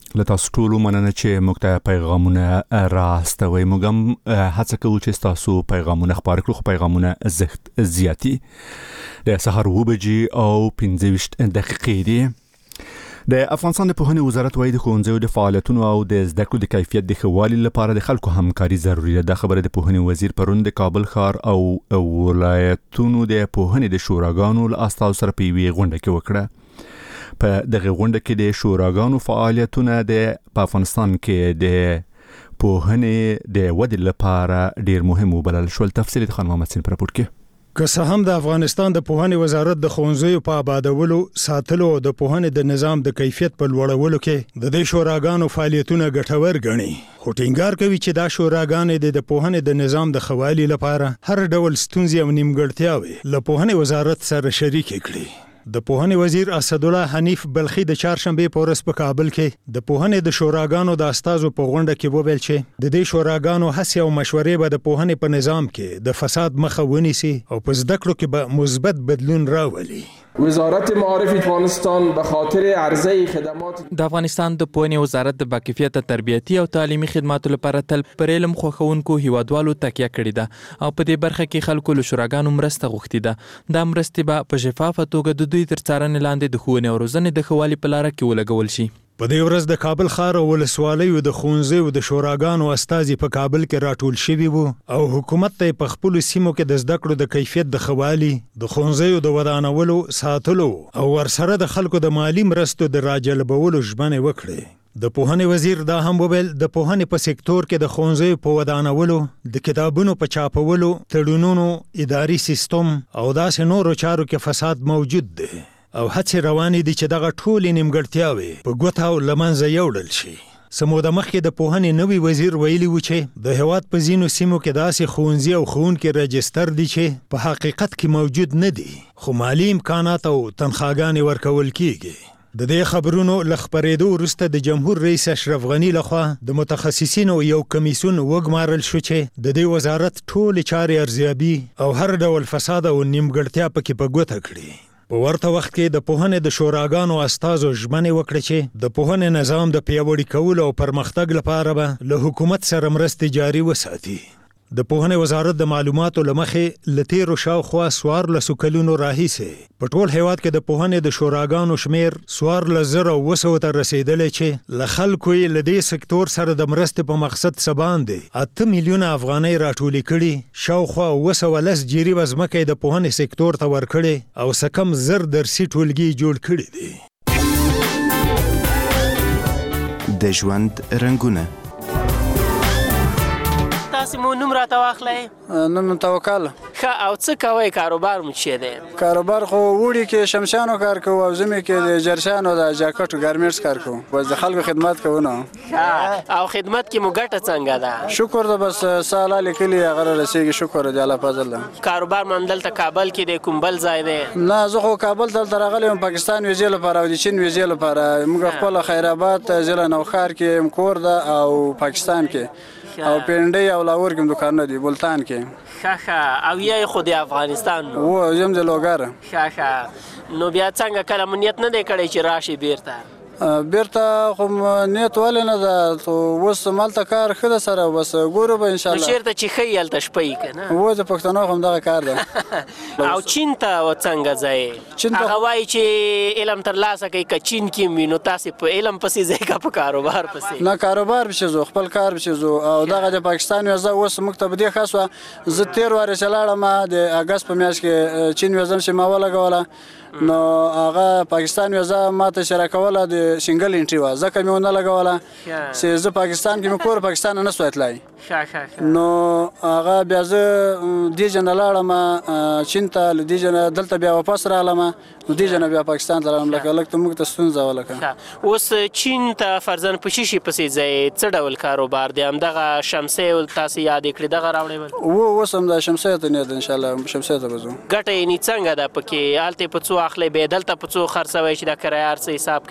له تاسو ټولو مننه چې موږ ته پیغامونه راستوي. موږ هم هڅه کوو چې تاسو پیغامونه خپاره کړو، خو پیغامونه زښت زیاتی. د سهار اوه بجې او پنځه ویشت دقیقې دي. د افغانستان د پوهنې وزارت وايي د ښوونځیو د فعالیتونو او د زده کړو د کیفیت د ښه والي لپاره د خلکو همکاري ضروري ده. دا خبره د پوهنې وزیر پرون د کابل ښار او ولایتونو د پوهنې د شوراګانو له استازو سره په یوې غونډه کې وکړه. په دغه غونډه کې د شوراګانو فعالیتونه د افغانستان کې د پوهنې د ودې لپاره ډیر مهم وبلل شول. تفصیل د خان محمد سین پر راپور کې. که څه هم د افغانستان د پوهنې وزارت د ښوونځیو په آبادولو، ساتلو او د پوهنې د نظام د کیفیت په لوړولو کې د دې شوراګانو فعالیتونه ګټور ګڼي، خو ټینګار کوي چې دا شوراګانې د پوهنې د نظام د ښه والي لپاره هر ډول ستونزې او نیمګړتیاوې له پوهنې وزارت سره شریکې کړي. د پوهنې وزیر اسدالله حنیف بلخي د چهارشنبه په ورځ په کابل کې د پوهنې د شوراګانو د استازو په غونډه کې وویل چې د دې شوراګانو هڅې او مشورې به د پوهنې په نظام کې د فساد مخه ونیسي او په زده کړو کې به مثبت بدلون راولي. وزارت معارف افغانستان به خاطر عرضه خدمات د افغانستان د پوهنې وزارت د باکیفیته تربیتي او تعلیمي خدماتو لپاره تل پر علم خوښونکو هیوادوالو تکیه کړې ده او په دې برخه کې خلکو له شوراګانو مرسته غوښتې ده. دا مرستې به په شفافه توګه د دوی تر څارنې لاندې د ښوونې او روزنې د ښه والي په لاره کې ولګول شي. په دې ورځ د کابل ښار او ولسوالیو د ښوونځیو د شوراګانو استازي په کابل کې راټول شوي وو او حکومت ته په خپلو سیمو کې د زده کړو د کیفیت د ښه والي، د ښوونځیو د ودانولو، ساتلو او ورسره د خلکو د مالي مرستو د راجلبولو ژمنې وکړې. د پوهنې وزیر دا هم وویل د پوهنې په سکتور کې د ښوونځیو په ودانولو، د کتابونو په چاپولو، تړونونو، اداري سیستم او داسې نورو چارو کې فساد موجود دی او هڅې روانې دي چې دغه ټولې نیمګړتیاوې په ګوته او له منځه یوړل شي. څه موده مخکې د پوهنې نوي وزیر ویلي و چې د هېواد په ځینو سیمو کې داسې ښوونځي او ښوونکي رجستر دي چې په حقیقت کې موجود نه دي، خو مالي امکانات او تنخواګانې ورکول کیږي. د دې خبرونو له خپرېدو وروسته د جمهور رئیس اشرف غني لخوا د متخصصینو یو کمیسیون وګمارل شو چې د دې وزارت ټولې چارې ارزیابي او هر ډول فساد او نیمګړتیا پکې په ګوته کړي. په ورته وخت کې د پوهنې د شوراګانو استازو ژمنې وکړې چې د پوهنې نظام د پیاوړي کولو او پرمختګ لپاره به له حکومت سره مرستې جاري وساتي. د پوهنې وزارت د معلوماتو له مخې له تیرو شاوخوا څوارلسو کلونو راهیسې په ټول هېواد کې د پوهنې د شوراګانو شمېر څوارلس زره اوه سوو ته رسېدلی چې له خلکو یې له دې سکتور سره د مرستې په مقصد څه باندې اته میلیونه افغانۍ راټولې کړي. شاوخوا اوه سوه لس جریبه ځمکه یې د پوهنې سکتور ته ورکړې او څه کم زر درسي ټولګي جوړ کړي دي. د ژوند رنګونه. تاسو مو نوم راته واخلئ؟ نوم توکل. ښه، او څه کوئ؟ کاروبار مو څه دی؟ کاروبار خو وړي کې شمشانو کار کوو او زمې کې د جرشانو د جاکټو ګارمنټس کار کوو، بس د خلکو خدمت کوو. نو ښه، او خدمت کې مو ګټه څنګه ده؟ شکر ده، بس ساله لیکلي هغه رسېږي، شکر دی الله فضل ده. کاروبار مو همدلته کابل کې دی کوم بل ځای دی؟ نه، زه خو کابل ته راغلی یم پاکستان ویزې لپاره او د چین ویزې لپاره. موږ خپل خیرآباد ضلع نوښار کې کور ده او پاکستان کې او پینډۍ او لاهور کې دوکانونه دي، بولتان کې. ښه ښه، او یا خو د افغانستان و یم د لوګر. ښه ښه، نو بیا څنګه کله مو نیت نه دی کړی چې راشي بیرته؟ بیرته خو نیت ولې نه ده، خو اوس همالته کار ښه ده سره، بس ګورو به انشاءالله. نو چېرته چې ښه یې هلته شپه یي که نه؟ و د پښتنو خو همدغه کار ده. او چین ته څنګه ځئ؟ هغه وایي چې علم ترلاسه کوي، که چین کې وي نو تاسې په علم پسې ځئ که په کاروبار پسې؟ نه، کاروبار پسې ځو، خپل کار پسې ځو. او دغه د پاکستان ویزه اوس موږ ته په دې ښه شوه. زه تېر وارې چې لاړم د اګست په میاشت کې چین ویزه چې ما ولګوله، نو هغه پاکستان ویزه ماته چې راکوله د سنګل انټري وه، ځکه مې ونه لګوله چې زه پاکستان کې مې کور پاکستان نه سوی تللی. نو هغه بیا زه دې جنه لاړم چین ته، له دې جنه دلته بیا واپس راغلم، نو دې جنه بیا پاکستان ته راغلم. لکه لږ ته موږ ته ستونزه وه. لکه اوس چین ته فرضاً په شي شي پسې ځئ، څه ډول کاروبار دی؟ همدغه شمسۍ تاسې یادې کړې، دغه راوړی ول؟ و اوس هم د شمسۍ ته نیت انشاءالله، شمسۍ ته به ځو. ګټه یې څنګه ده پکې؟ هلته په څو اخلئ، بیا دلته په څو خرڅوئ چې دا کرایه هر څه حساب کوي پسې؟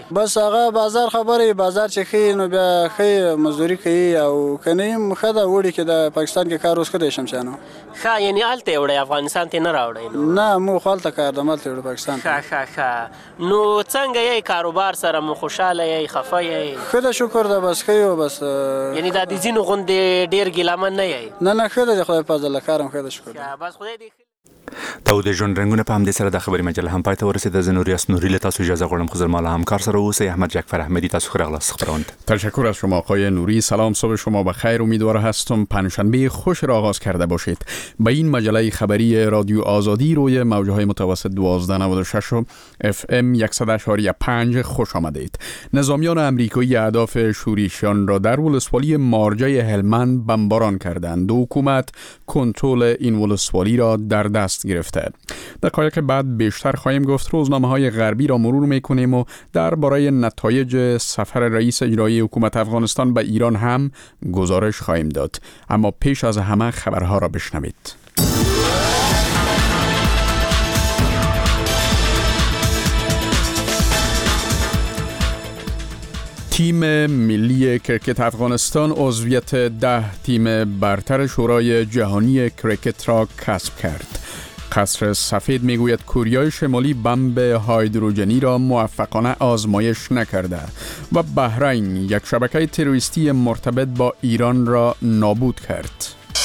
بس هغه بازار خبره بازار چې خې نو بیا خې مزدوري کوي او کني مخه دا وړي کې د پاکستان کې کار اوس کده شمشانو ښه یعنی الته وړي افغانستان ته نه راوړي نه مو خالته کار د ملته وړي پاکستان ښه ښه ښه نو څنګه یې کاروبار سره مو خوشاله یې خفه یې خدا شکر ده بس خې بس یعنی دا د زینو غوندې ډیر ګلامن نه یې نه نه خدا خدای په ځل کارم خدا شکر بس خدای دې ته د ژوند رنگونه په همدې سره د خبري مجله هم پای ته ورسېده. زه نوریاس نوري له تاسو اجازه غواړم خو زما له همکار سره اوسئ. احمد جعفر احمدی تاسو خبر اغلاس خبروند. تشکر از شما آقای نوری. سلام، صبح شما بخیر. امیدوار هستم پنجشنبه خوش را آغاز کرده باشید. به این مجله خبری رادیو آزادی روی موج‌های متوسط دوازده نود و شش و اف ام صد و پنج خوش آمدید. نظامیان آمریکایی اهداف شورشیان را در ولسوالی مارجه هلمند بمباران کردند و حکومت کنترل این ولسوالی را در دست گرفته. دقایق بعد بیشتر خواهیم گفت. روزنامه‌های غربی را مرور می‌کنیم و درباره نتایج سفر رئیس اجرایی حکومت افغانستان به ایران هم گزارش خواهیم داد. اما پیش از همه خبرها را بشنوید. تیم ملی کرکت افغانستان عضویت ده تیم برتر شورای جهانی کرکت را کسب کرد. قصر سفید میگوید کوریای شمالی بمب هایدروژنی را موفقانه آزمایش نکرده و بحرین یک شبکه تروریستی مرتبط با ایران را نابود کرد.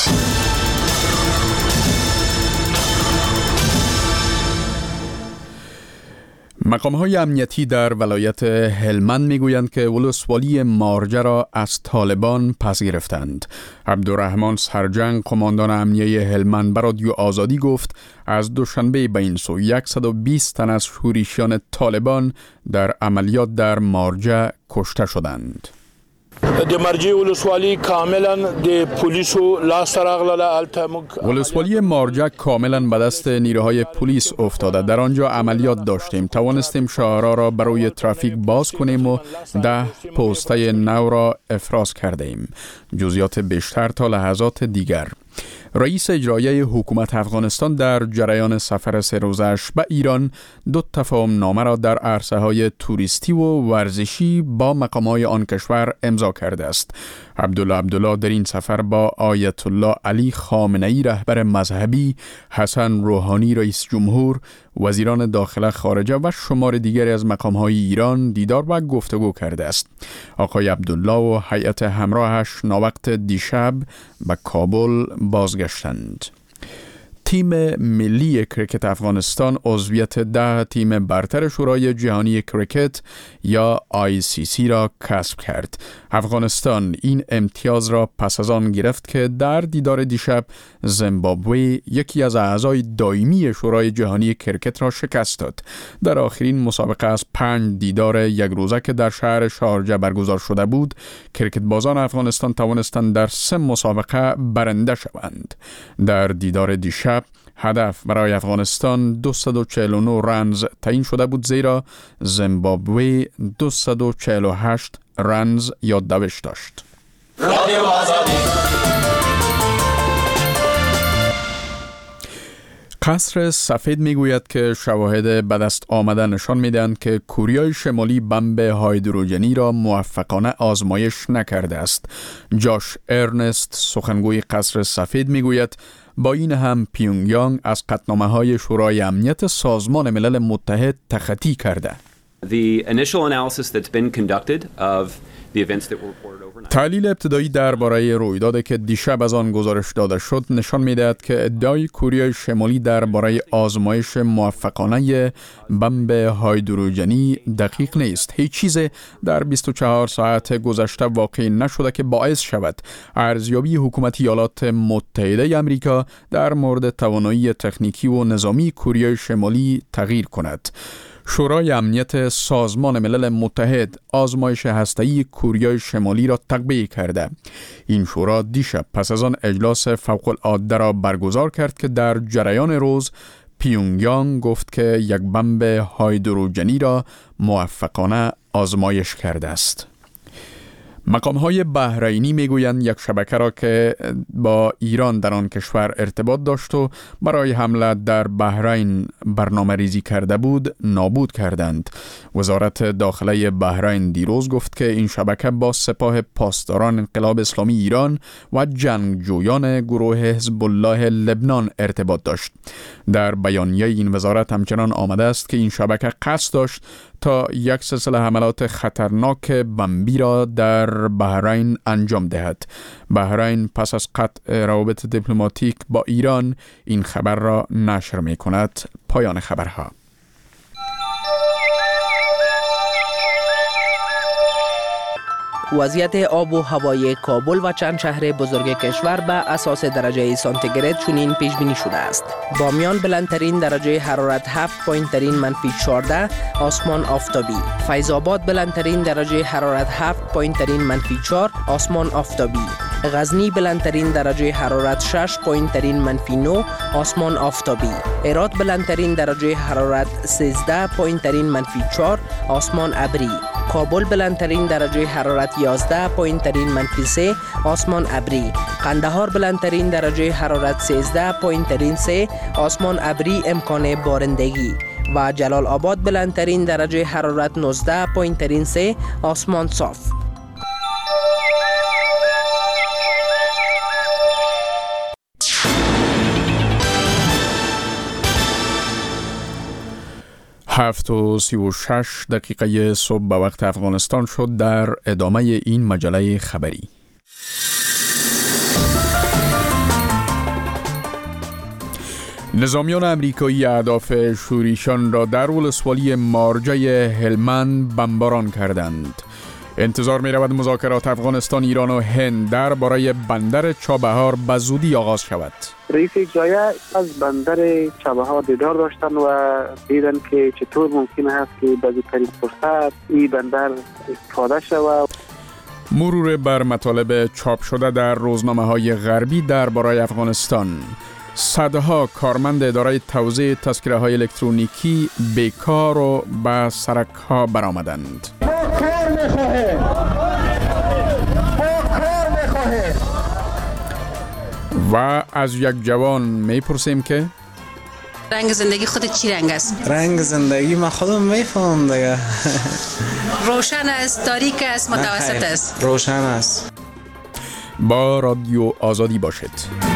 مقام‌های امنیتی در ولایت هلمند میگویند که ولسوالی مارجه را از طالبان پس گرفتند. عبدالرحمن سرجنگ قماندان امنیه هلمند به رادیو آزادی گفت از دوشنبه به این سو صد و بیست تن از شورشیان طالبان در عملیات در مارجه کشته شدند. د مرجع ولسوالی کاملا د پولیسو لاس راغله التمک. ولسوالی مارجه کاملا به دست نیروهای پلیس افتاده. در آنجا عملیات داشتیم. توانستیم شهرها را برای ترافیک باز کنیم و ده پسته نو را افراز کرده ایم. جزئیات بیشتر تا لحظات دیگر. رئیس اجرایی حکومت افغانستان در جریان سفر سه روزش به ایران دو تفاهم نامه را در عرصه‌های توریستی و ورزشی با مقام‌های آن کشور امضا کرده است. عبدالله عبدالله در این سفر با آیت الله علی خامنه‌ای رهبر مذهبی، حسن روحانی رئیس جمهور، وزیران داخله خارجه و شمار دیگری از مقام‌های ایران دیدار و گفتگو کرده است. آقای عبدالله و هیئت همراهش ناوقت دیشب به کابل بازگشتند. تیم ملی کرکت افغانستان عضویت ده تیم برتر شورای جهانی کرکت یا آی سی سی را کسب کرد. افغانستان این امتیاز را پس از آن گرفت که در دیدار دیشب زیمبابوه یکی از اعضای دائمی شورای جهانی کرکت را شکست داد. در آخرین مسابقه از پنج دیدار یک روزه که در شهر شارجه برگزار شده بود، کرکت بازان افغانستان توانستند در سه مسابقه برنده شوند. در دیدار دیشب هدف برای افغانستان دویست و چهل و نه رنز تعیین شده بود، زیرا زیمبابوه دویست و چهل و هشت رنز یادداشت داشت. قصر سفید میگوید که شواهد به دست آمده نشان میدهند که کوریای شمالی بمب هایدروژنی را موفقانه آزمایش نکرده است. جاش ارنست سخنگوی قصر سفید میگوید با این هم پیونگیانگ از قطعنامه‌های شورای امنیت سازمان ملل متحد تخطی کرده. The initial analysis that's been conducted of the events that were reported overnight. تحلیل ابتدایی درباره رویدادی که دیشب از آن گزارش داده شد نشان می‌دهد که ادعای کوریای شمالی درباره آزمایش موفقانه بمب هایدروژنی دقیق نیست. هیچ چیز در بیست و چهار ساعت گذشته واقع نشده که باعث شود ارزیابی حکومت ایالات متحده آمریکا در مورد توانایی تکنیکی و نظامی کوریای شمالی تغییر کند. شورای امنیت سازمان ملل متحد آزمایش هسته‌ای کوریای شمالی را تقبیه کرده. این شورا دیشب پس از آن اجلاس فوق العاده را برگزار کرد که در جریان روز پیونگیانگ گفت که یک بمب هایدروژنی را موفقانه آزمایش کرده است. مقام‌های بحرینی میگویند یک شبکه را که با ایران در آن کشور ارتباط داشت و برای حمله در بحرین برنامه ریزی کرده بود نابود کردند. وزارت داخله بحرین دیروز گفت که این شبکه با سپاه پاسداران انقلاب اسلامی ایران و جنگجویان گروه حزب الله لبنان ارتباط داشت. در بیانیه این وزارت همچنان آمده است که این شبکه قصد داشت تا یک سلسله حملات خطرناک بمبی را در بحرین انجام دهد. بحرین پس از قطع روابط دیپلماتیک با ایران این خبر را نشر می کند. پایان خبرها. وضعیت آب و هوای کابل و چند شهر بزرگ کشور به اساس درجه سانتیگراد چنین پیش بینی شده است. بامیان بلندترین درجه حرارت هفت پایین ترین منفی چهارده، آسمان آفتابی. فیض آباد بلندترین درجه حرارت هفت پایین ترین منفی چهار، آسمان آفتابی. غزنی بلندترین درجه حرارت شش پایین ترین منفی نه، آسمان آفتابی. هرات بلندترین درجه حرارت سیزده پایین ترین منفی چهار، آسمان ابری. کابل بلندترین درجه حرارت یازده پایین ترین منفی سه، آسمان ابری. قندهار بلندترین درجه حرارت سیزده پایین ترین سه، آسمان ابری امکان بارندگی. و جلال آباد بلندترین درجه حرارت نوزده پایین ترین سه، آسمان صاف. هفت و سی و شش دقیقه صبح به وقت افغانستان شد. در ادامه این مجله خبری نظامیان امریکایی اهداف شوریشان را در ولسوالی مارجه هلمند بمباران کردند. انتظار می رود مذاکرات افغانستان، ایران و هند درباره بندر چابهار به زودی آغاز شود. رئیس اجرایی از بندر چابهار دیدار داشتن و دیدن که چطور ممکن است که به زودترین فرصت این بندر استفاده شود. مرور بر مطالب چاپ شده در روزنامه‌های غربی درباره افغانستان. صدها کارمند اداره توزیع تذکره‌های الکترونیکی بیکار و به سرک‌ها برآمدند. و از یک جوان میپرسیم که رنگ زندگی خودت چی رنگ است؟ رنگ زندگی من خودم میفهمم دیگه. روشن است، تاریک است، متوسط است؟ روشن است. با رادیو آزادی باشید.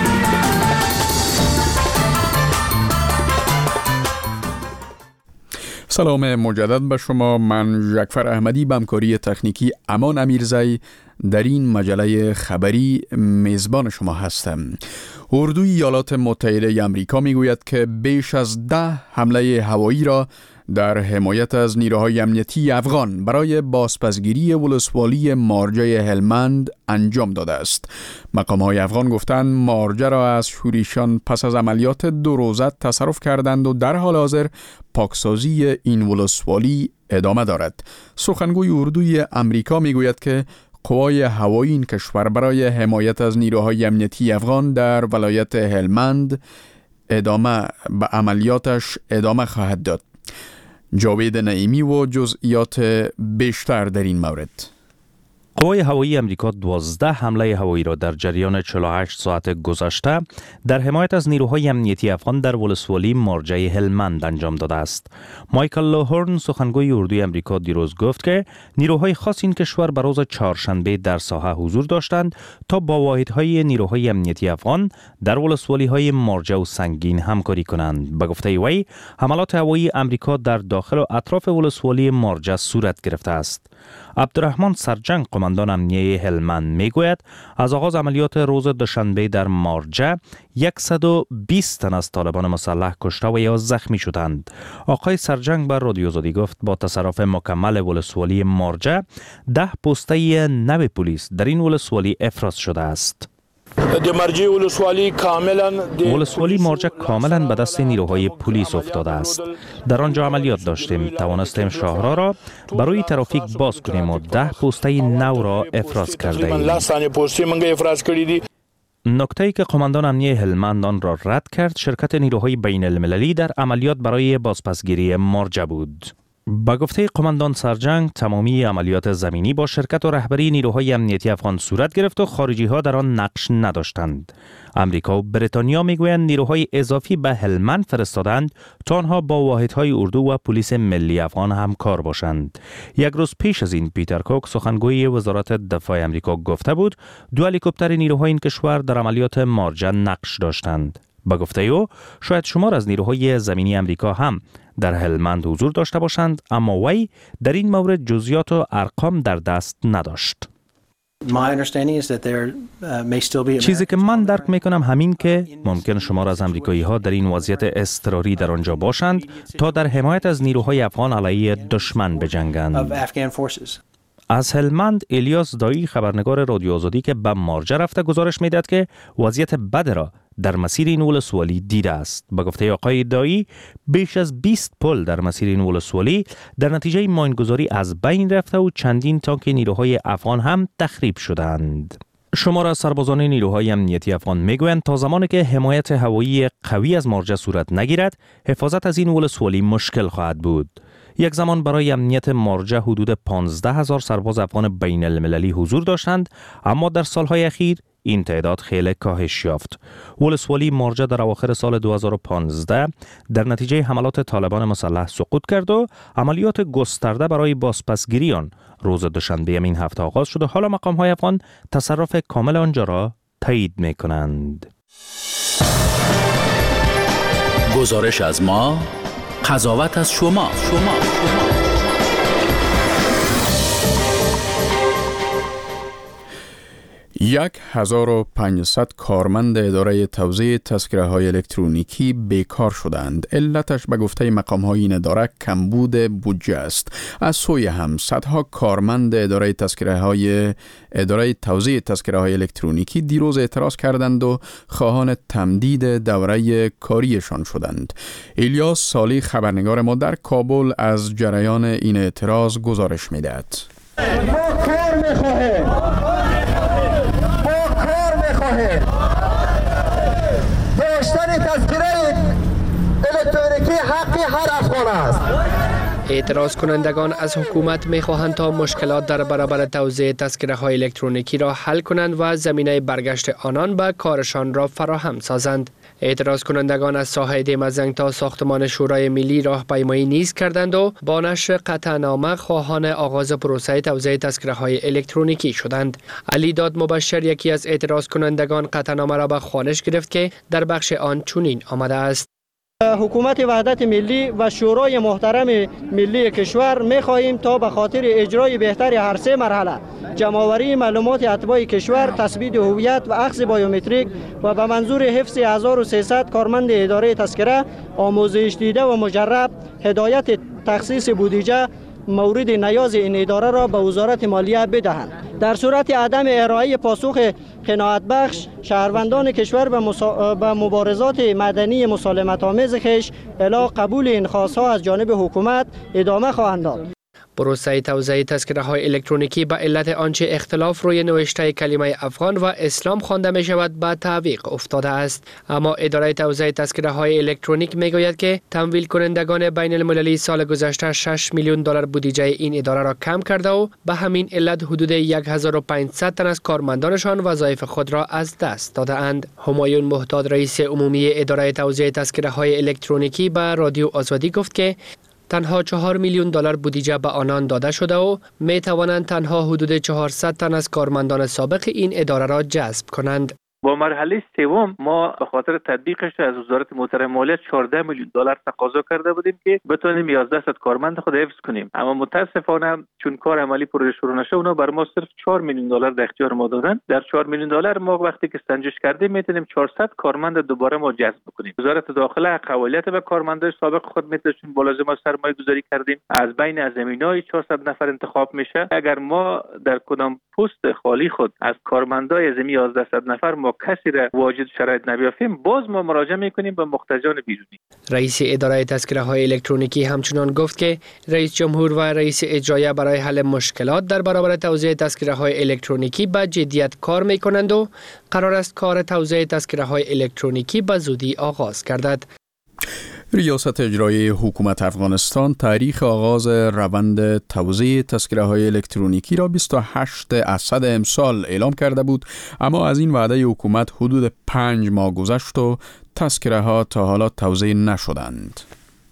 سلام مجدد به شما. من جعفر احمدی به همکاری تکنیکی امان امیرزی در این مجله خبری میزبان شما هستم. اردوی ایالات متحده آمریکا میگوید که بیش از ده حمله هوایی را در حمایت از نیروهای امنیتی افغان برای بازپسگیری ولسوالی مارجه هلمند انجام داده است. مقام‌های افغان گفتند مارجه را از شوریشان پس از عملیات دو روزه تصرف کردند و در حال حاضر پاکسازی این ولسوالی ادامه دارد. سخنگوی اردوی آمریکا میگوید که قوای هوایی این کشور برای حمایت از نیروهای امنیتی افغان در ولایت هلمند ادامه به عملیاتش ادامه خواهد داد. جاوید نعیمی و جزئیات بیشتر در این مورد. قوای هوایی امریکا دوازده حمله هوایی را در جریان چهل و هشت ساعت گذشته در حمایت از نیروهای امنیتی افغان در ولسوالی مارجه هلمند انجام داده است. مایکل لوهورن سخنگوی اردوی امریکا دیروز گفت که نیروهای خاص این کشور به روز چهارشنبه در ساحه حضور داشتند تا با واحدهای نیروهای امنیتی افغان در ولسوالی های مارجه و سنگین همکاری کنند. به گفته وی حملات هوایی امریکا در داخل و اطراف ولسوالی مارجه صورت گرفته است. عبدالرحمن سرجنگ قماندان امنیه هلمند میگوید از آغاز عملیات روز دوشنبه در مارجه صد و بیست تن از طالبان مسلح کشته و یا زخمی شدند. آقای سرجنگ بر رادیو آزادی گفت با تصرف مکمل ولسوالی مارجه ده پسته نو پلیس در این ولسوالی افراز شده است. ولسوالی مارجه کاملا به دست نیروهای پلیس افتاده است. در آنجا عملیات داشتیم، توانستیم شاهراه را برای ترافیک باز کنیم و ده پسته نو را افراز کردیم. نکته‌ای که قماندان امنیه هلمند آن را رد کرد شرکت نیروهای بین المللی در عملیات برای بازپسگیری مارجه بود. با گفته قماندان سرجنگ تمامی عملیات زمینی با شرکت و رهبری نیروهای امنیتی افغان صورت گرفت و خارجی ها در آن نقش نداشتند. امریکا و بریتانیا میگویند نیروهای اضافی به هلمند فرستادند تا آنها با واحدهای اردو و پلیس ملی افغان همکار باشند. یک روز پیش از این پیتر کوک سخنگوی وزارت دفاع امریکا گفته بود دو هلیکوپتر نیروهای این کشور در عملیات مارجه نقش داشتند. با گفته او شاید شمار از نیروهای زمینی امریکا هم در هلمند حضور داشته باشند، اما وی در این مورد جزئیات و ارقام در دست نداشت. چیزی که من درک میکنم همین که ممکن شمار از امریکایی ها در این وضعیت اضطراری در آنجا باشند تا در حمایت از نیروهای افغان علیه دشمن بجنگند. از هلمند الیاس دایی خبرنگار رادیو آزادی که به مارجه رفته گزارش میداد که وضعیت بد را در مسیر این ولسوالی دیده است. با گفته آقای دایی بیش از بیست پل در مسیر این ولسوالی در نتیجه ماینگذاری از بین رفته و چندین تانک نیروهای افغان هم تخریب شدند. شمار از سربازان نیروهای امنیتی افغان میگویند تا زمانی که حمایت هوایی قوی از مارجه صورت نگیرد حفاظت از این ولسوالی مشکل خواهد بود. یک زمان برای امنیت مارجه حدود پانزده هزار سرباز افغان بین المللی حضور داشتند، اما در سالهای اخیر این تعداد خیلی کاهش یافت. ولسوالی مارجه در اواخر سال دو هزار و پانزده در نتیجه حملات طالبان مسلح سقوط کرد و عملیات گسترده برای بازپسگیری آن روز دوشنبه این هفته آغاز شد و حالا مقام‌های افغان تصرف کامل آنجا را تایید می‌کنند. گزارش از ما، قضاوت از شما. شما. یک هزار و پانصد کارمند اداره توزیع تذکره های الکترونیکی بیکار شدند. علتش به گفته مقام های این اداره کمبود بودجه است. از سوی هم صدها کارمند اداره تذکره های اداره توزیع تذکره های الکترونیکی دیروز اعتراض کردند و خواهان تمدید دوره کاریشان شدند. الیاس سالی خبرنگار ما در کابل از جریان این اعتراض گزارش می‌دهد. ما کار می‌خواهیم. داشتن تذکره الکترونیکی حقی هر افغان است. اعتراض کنندگان از حکومت می‌خواهند تا مشکلات در برابر توزیع تذکره های الکترونیکی را حل کنند و زمینه برگشت آنان به کارشان را فراهم سازند. اعتراض کنندگان از ساحه دیمزنگ تا ساختمان شورای ملی راهپیمایی نیز کردند و با نشر قطعنامه خواهان آغاز پروسه توزیع تذکره های الکترونیکی شدند. علی داد مبشر یکی از اعتراض کنندگان قطعنامه را به خوانش گرفت که در بخش آن چنین آمده است: حکومت وحدت ملی و شورای محترم ملی کشور می خواهیم تا به خاطر اجرای بهتر هر سه مرحله جمع‌آوری معلومات اتباع کشور، تثبیت هویت و اخذ بایومتریک و به منظور حفظ هزار و سیصد کارمند اداره تذکره آموزش دیده و مجرب هدایت تخصیص بودجه مورد نیاز این اداره را به وزارت مالیه بدهند. در صورت عدم ارائه پاسخ قناعت بخش، شهروندان کشور به, مسا... به مبارزات مدنی مسالمت آمیز خیش الی قبول این خواستها از جانب حکومت ادامه خواهند داد. پروسه توزیع تذکره های الکترونیکی به علت آنچه اختلاف روی نوشته کلمه افغان و اسلام خوانده می شود به تعویق افتاده است. اما اداره توزیع تذکره های الکترونیک می گوید که تمویل کنندگان بین المللی سال گذشته شش میلیون دلار بودجه این اداره را کم کرده و به همین علت حدود یک هزار و پانصد تن از کارمندانشان وظایف خود را از دست داده اند. همایون مهتاد رئیس عمومی اداره توزیع تذکره های الکترونیکی به رادیو آزادی گفت که تنها چهار میلیون دلار بودجه به آنان داده شده و می توانند تنها حدود چهارصد تن از کارمندان سابق این اداره را جذب کنند. با مرحله سوم ما به خاطر تطبیقش از وزارت محترم مالیات چهارده میلیون دلار تقاضا کرده بودیم که بتونیم یازده صد کارمند خود حفظ کنیم، اما متاسفانه چون کار عملی پروژه شروع نشد اونا بر ما صرف چهار میلیون دلار در اختیار ما دادن. در چهار میلیون دلار ما وقتی که سنجش کردیم میتونیم چهارصد کارمند دوباره ما جذب کنیم. وزارت داخله قوالیت به کارمندان سابق خود میتونیم با لازم سرمایه گذاری کردیم. از بین از زمینای چهارصد نفر انتخاب میشه. اگر ما در کدام پست خالی خود از کارمندای زمین یازده صد نفر ما کسی را واجد شرایط نبیافیم، باز ما مراجعه میکنیم به مختجان بیرونی. رئیس اداره تذکره های الکترونیکی همچنان گفت که رئیس جمهور و رئیس اجرایی برای حل مشکلات در برابر توزیع تذکره های الکترونیکی با جدیت کار میکنند و قرار است کار توزیع تذکره های الکترونیکی به زودی آغاز گردد. ریاست اجرایی حکومت افغانستان تاریخ آغاز روند توزیع تذکره های الکترونیکی را بیست و هشت اسد امسال اعلام کرده بود، اما از این وعده حکومت حدود پنج ماه گذشت و تذکره ها تا حالا توزیع نشدند.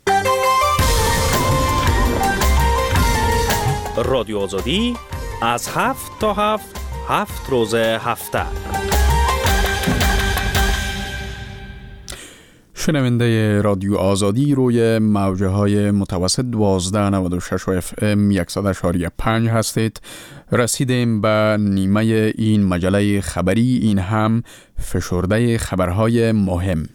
رادیو آزادی از هفت تا هفت هفت روز هفته. شنونده رادیو آزادی روی موجه های متوسط دوازده نود و شش و اف ام صد و شش و پنج هستید. رسیدیم به نیمه این مجله خبری، این هم فشرده خبرهای مهم.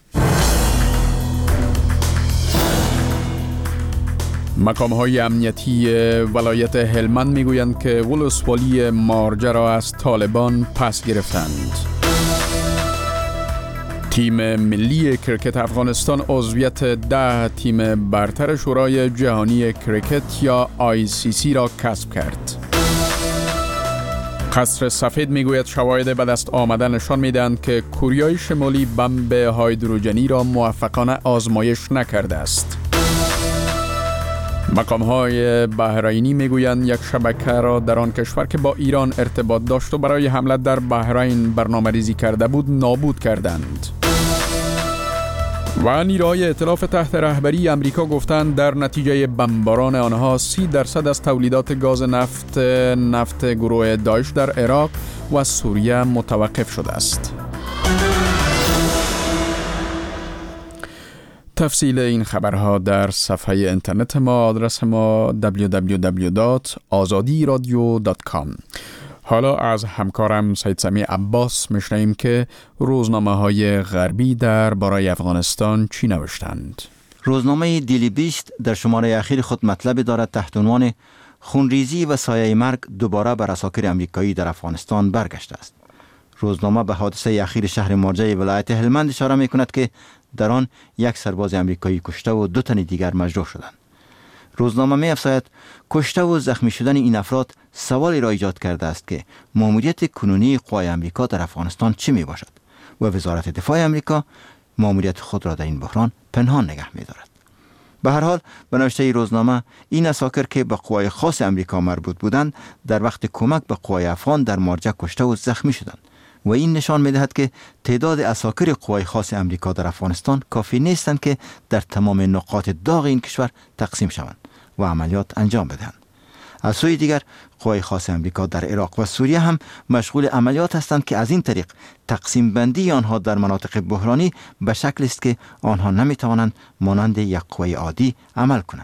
مقام‌های امنیتی ولایت هلمند میگویند که ولسوالی مارجه را از طالبان پس گرفتند. تیم ملی کرکت افغانستان عضویت ده تیم برتر شورای جهانی کرکت یا آی سی سی را کسب کرد. قصر سفید میگوید شواهد به دست آمده نشان میدهند که کره شمالی بمب هایدروژنی را موفقانه آزمایش نکرده است. مقام‌های بحرینی میگویند یک شبکه را در آن کشور که با ایران ارتباط داشت و برای حمله در بحرین برنامه‌ریزی کرده بود نابود کردند. و نیروهای ائتلاف تحت رهبری امریکا گفتند در نتیجه بمباران آنها سی درصد از تولیدات گاز نفت نفت گروه داعش در عراق و سوریه متوقف شده است. تفصیل این خبرها در صفحه اینترنت ما، آدرس ما دبلیو دبلیو دبلیو دات آزادی رادیو دات کام. حالا از همکارم سید سمی عباس میشنویم که روزنامه های غربی در برای افغانستان چی نوشتند. روزنامه دیلی بیست در شماره اخیر خود مطلب دارد تحت عنوان خونریزی و سایه مرگ دوباره بر عساکر امریکایی در افغانستان برگشته است. روزنامه به حادثه اخیر شهر مارجه ولایت هلمند اشاره می کند که در آن یک سرباز امریکایی کشته و دو تن دیگر مجروح شدند. روزنامه می افزاید کشته و زخمی شدن این افراد سوالی را ایجاد کرده است که ماموریت کنونی قوای امریکا در افغانستان چه می باشد و وزارت دفاع امریکا ماموریت خود را در این بحران پنهان نگه می دارد. به هر حال به نوشته روزنامه این عساکر که به قوای خاص امریکا مربوط بودند در وقت کمک به قوای افغان در مارجه کشته و زخمی شدند و این نشان می دهد که تعداد عساکر قوای خاص امریکا در افغانستان کافی نیستند که در تمام نقاط داغ این کشور تقسیم شوند و عملیات انجام بدهند. از سوی دیگر قوای خاص امریکا در عراق و سوریه هم مشغول عملیات هستند که از این طریق تقسیم بندی آنها در مناطق بحرانی به شکلی است که آنها نمی توانند مانند یک قوای عادی عمل کنند.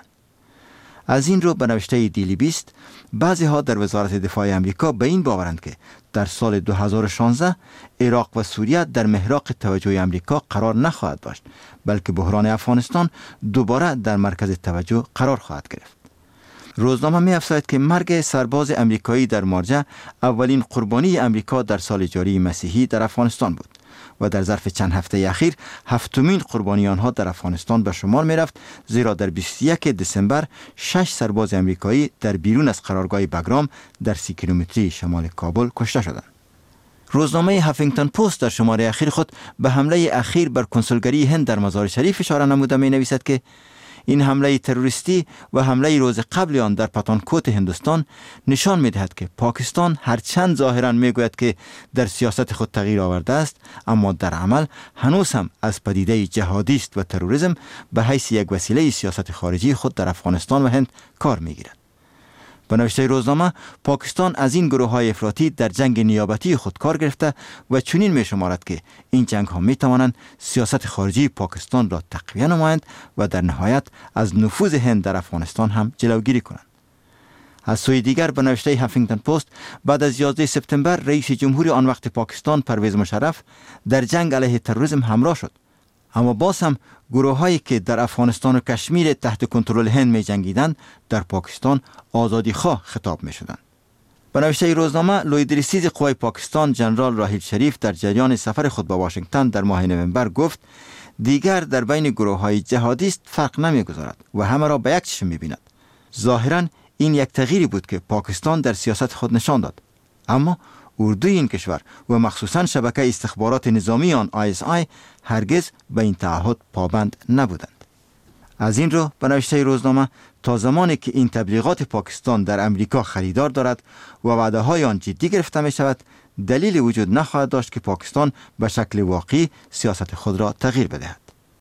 از این رو به نوشته دیلی بیست بعضی ها در وزارت دفاع امریکا به این باورند که در سال دو هزار و شانزده عراق و سوریه در محراق توجه امریکا قرار نخواهد داشت، بلکه بحران افغانستان دوباره در مرکز توجه قرار خواهد گرفت. روزنامه می افزاید که مرگ سرباز امریکایی در مارجه اولین قربانی امریکا در سال جاری مسیحی در افغانستان بود و در ظرف چند هفته اخیر هفتمین قربانی آنها در افغانستان به شمار می رفت، زیرا در بیست و یک دسامبر شش سرباز امریکایی در بیرون از قرارگاه بگرام در سی کیلومتری شمال کابل کشته شدند. روزنامه هافینگتون پست در شماره اخیر خود به حمله اخیر بر کنسولگری هند در مزار شریف اشاره نموده می نویسد که این حمله تروریستی و حمله روز قبل آن در پتانکوت هندوستان نشان می‌دهد که پاکستان هرچند ظاهراً میگوید که در سیاست خود تغییر آورده است، اما در عمل هنوز هم از پدیده جهادیست و تروریسم به حیث یک وسیله سیاست خارجی خود در افغانستان و هند کار می‌گیرد. به نوشته روزنامه پاکستان از این گروه‌های افراطی در جنگ نیابتی خود کار گرفته و چنین می‌شمارد که این جنگ ها می‌توانند سیاست خارجی پاکستان را تقویت نمایند و در نهایت از نفوذ هند در افغانستان هم جلوگیری کنند. از سوی دیگر به نوشته هافینگتون پست بعد از یازده سپتامبر رئیس جمهور آن وقت پاکستان پرویز مشرف در جنگ علیه تروریسم همراه شد، اما باز هم گروه‌هایی که در افغانستان و کشمیر تحت کنترل هند می جنگیدند در پاکستان آزادی خواه خطاب می شدند. به نوشته روزنامه لویدریسیز قوای پاکستان جنرال راحیل شریف در جریان سفر خود به واشنگتن در ماه نوامبر گفت دیگر در بین گروه‌های جهادیست فرق نمی‌گذارد و همه را به یک چشم می‌بیند. ظاهراً این یک تغییری بود که پاکستان در سیاست خود نشان داد، اما اردوی این کشور و مخصوصاً شبکه استخبارات نظامی آن آی اس آی هرگز به این تعهد پابند نبودند. از این رو به نوشته روزنامه تا زمانی که این تبلیغات پاکستان در امریکا خریدار دارد و وعده های آن جدی گرفته می شود، دلیلی وجود نخواهد داشت که پاکستان به شکل واقعی سیاست خود را تغییر بدهد.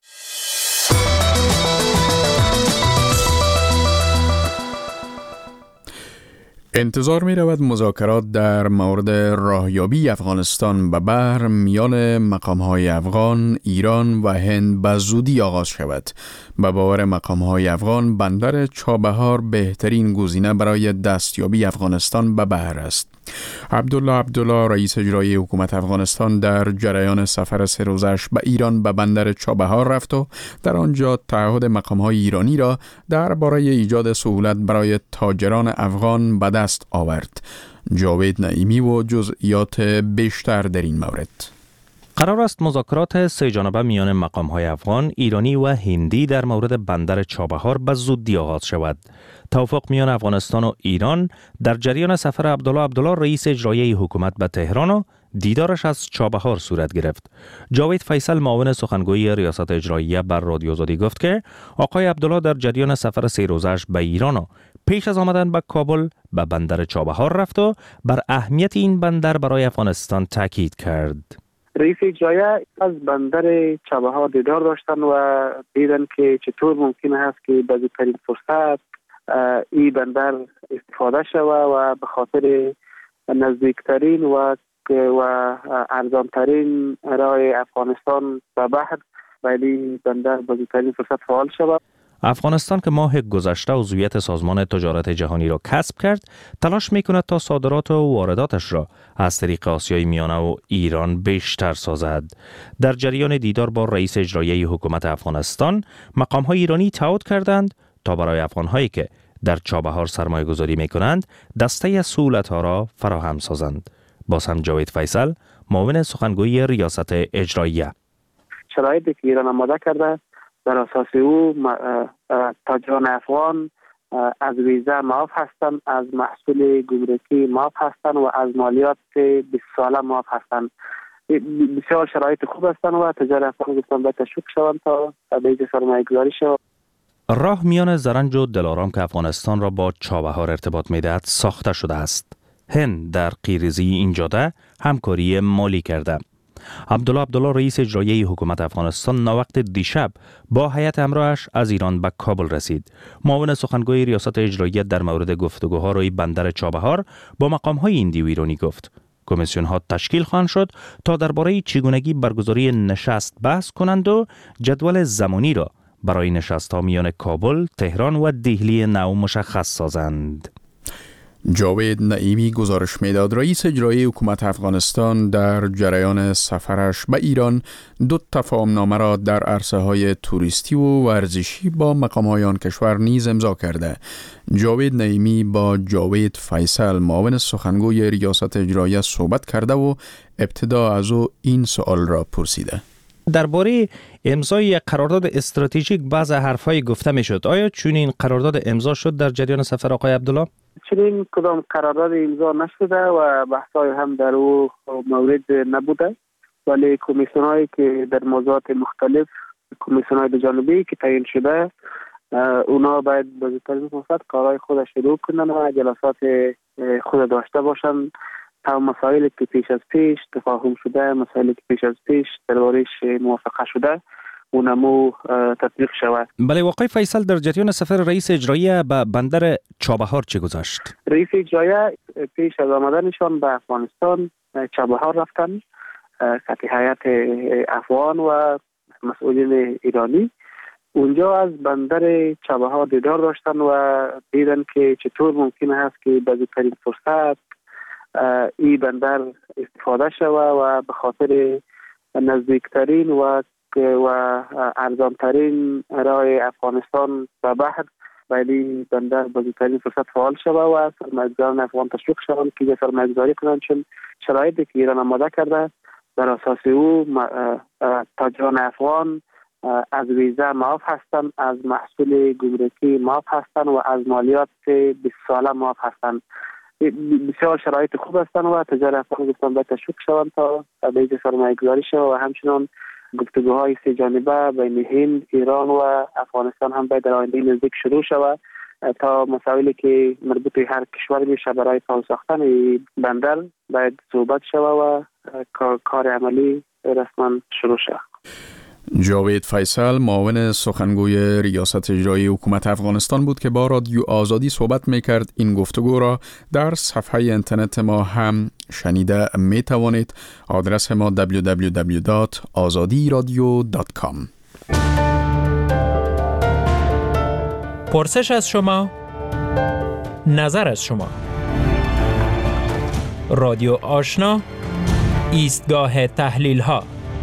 انتظار می رود مذاکرات در مورد راهیابی افغانستان به بحر میان مقام‌های افغان، ایران و هند به زودی آغاز شود. به باور مقام‌های افغان، بندر چابهار بهترین گزینه برای دستیابی افغانستان به بحر است. عبدالله عبدالله رئیس اجرایی حکومت افغانستان در جریان سفر سه روزش به ایران به بندر چابهار رفت و در آنجا تعهد مقام‌های ایرانی را درباره ایجاد سهولت برای تاجران افغان به دست آورد. جاوید نعیمی و جزئیات بیشتر در این مورد. قرار است مذاکرات سه جانبه میان مقام‌های افغان، ایرانی و هندی در مورد بندر چابهار به زودی آغاز شود. توافق میان افغانستان و ایران در جریان سفر عبدالله عبدالله رئیس اجرایی حکومت به تهران و دیدارش از چابهار صورت گرفت. جاوید فیصل معاون سخنگوی ریاست اجراییه بر رادیو آزادی گفت که آقای عبدالله در جریان سفر سه روزش به ایران و پیش از آمدن به کابل به بندر چابهار رفت و بر اهمیت این بندر برای افغانستان تاکید کرد. رئیس اجرایی از بندر چابهار دیدار داشتن و دیدن که چطور ممکن است که به زودترین فرصت این بندر استفاده شود و به خاطر نزدیکترین و و ارزانترین راه افغانستان به بحر ولی بندر به زودترین فرصت فعال شود. افغانستان که ماه گذشته عضویت سازمان تجارت جهانی را کسب کرد، تلاش می‌کند تا صادرات و وارداتش را از طریق آسیای میانه و ایران بیشتر سازد. در جریان دیدار با رئیس اجرایی حکومت افغانستان، مقام‌های ایرانی تعهد کردند تا برای افغان‌هایی که در چابهار سرمایه‌گذاری می‌کنند، دسته از سهولت‌ها را فراهم سازند. باز هم جاوید فیصل، معاون سخنگوی ریاست اجراییه. شرایطی که ایران آماده کرده در اساس او تاجران افغان از ویزا معاف هستند، از محصول گمرکی معاف هستند و از مالیات بیست ساله معاف هستند. بسیار شرایط خوب هستند و تجار افغان گفتن باید تشویق شوند تا به اینجا سرمایه گذاری شود. راه میان زرنج و دلارام که افغانستان را با چابهار ارتباط میدهد ساخته شده است. هند در قیریزی این جاده همکاری مالی کرده. عبدالله عبدالله رئیس اجرایی حکومت افغانستان ناوقت دیشب با هیئت همراهش از ایران به کابل رسید. معاون سخنگوی ریاست اجرایی در مورد گفتگوها روی بندر چابهار با مقام‌های هندی و ایرانی گفت کمیسیون‌ها تشکیل خواهند شد تا درباره چگونگی برگزاری نشست بحث کنند و جدول زمانی را برای نشست‌ها میان کابل، تهران و دهلی نو مشخص سازند. جاوید نعیمی گزارش میداد رئیس اجرایی حکومت افغانستان در جریان سفرش به ایران دو تفاهمنامه را در عرصه‌های توریستی و ورزشی با مقام‌های آن کشور نیز امضا کرده. جاوید نعیمی با جاوید فیصل معاون سخنگوی ریاست اجرایی صحبت کرده و ابتدا از او این سوال را پرسیده. درباره امضای قرارداد استراتژیک بعض حرف‌های گفته می‌شد. آیا چنین قرارداد امضا شد در جریان سفر آقای عبدالله؟ چنین کدام قرارداد امضا نشده و بحث‌های هم در او مورد نبوده، ولی کمیسیون‌هایی که در موضوعات مختلف کمیسیون‌های دو جانبی که تعیین شده اونا باید به زودترین فرصت کارهای خود شروع کنن و جلسات خود داشته باشن تا مسائلی که پیش از پیش تفاهم شده، مسائلی که پیش از پیش درباره‌اش موافقه شده اونمو تطبیق شود. بله واقعی فیصل در جریان سفر رئیس اجرایی به بندر چابهار چه گذشت؟ رئیس اجرایی پیش از آمدنشان به افغانستان چابهار رفتن خط هیئت افغان و مسئولین ایرانی. اونجا از بندر چابهار دیدار داشتن و دیدن که چطور ممکن است که به زودترین فرصت این بندر استفاده شود و به خاطر نزدیکترین و و ارزانترین راه افغانستان به بحر ولی بندر به زودترین فرصت فعال شود و سرمایه‌گذاران افغان تشویق شوند که سرمایه‌گذاری کنند، چون شرایطی که ایران آماده کرده در اساس او تاجران افغان از ویزا معاف هستند، از محصول گمرکی معاف هستند و از مالیات بیست ساله معاف هستند. بسیار شرایط خوب هستند و تجار افغان گفتن باید تشویق شوند تا به اینجا سرمایه‌گذاری شود و همچنان گفتگوهای سه جانبه بین هند، ایران و افغانستان هم باید در آینده نزدیک شروع شود تا مسائلی که مربوط به هر کشور میشه برای فعال ساختن بندر باید صحبت شود و کار عملی رسما شروع شود. جاوید فیصل معاون سخنگوی ریاست اجرایی حکومت افغانستان بود که با رادیو آزادی صحبت میکرد. این گفتگو را در صفحه اینترنت ما هم شنیده می توانید. آدرس ما دبلیو دبلیو دبلیو دات آزادی رادیو دات کام. پرسش از شما، نظر از شما. رادیو آشنا، ایستگاه تحلیل ها.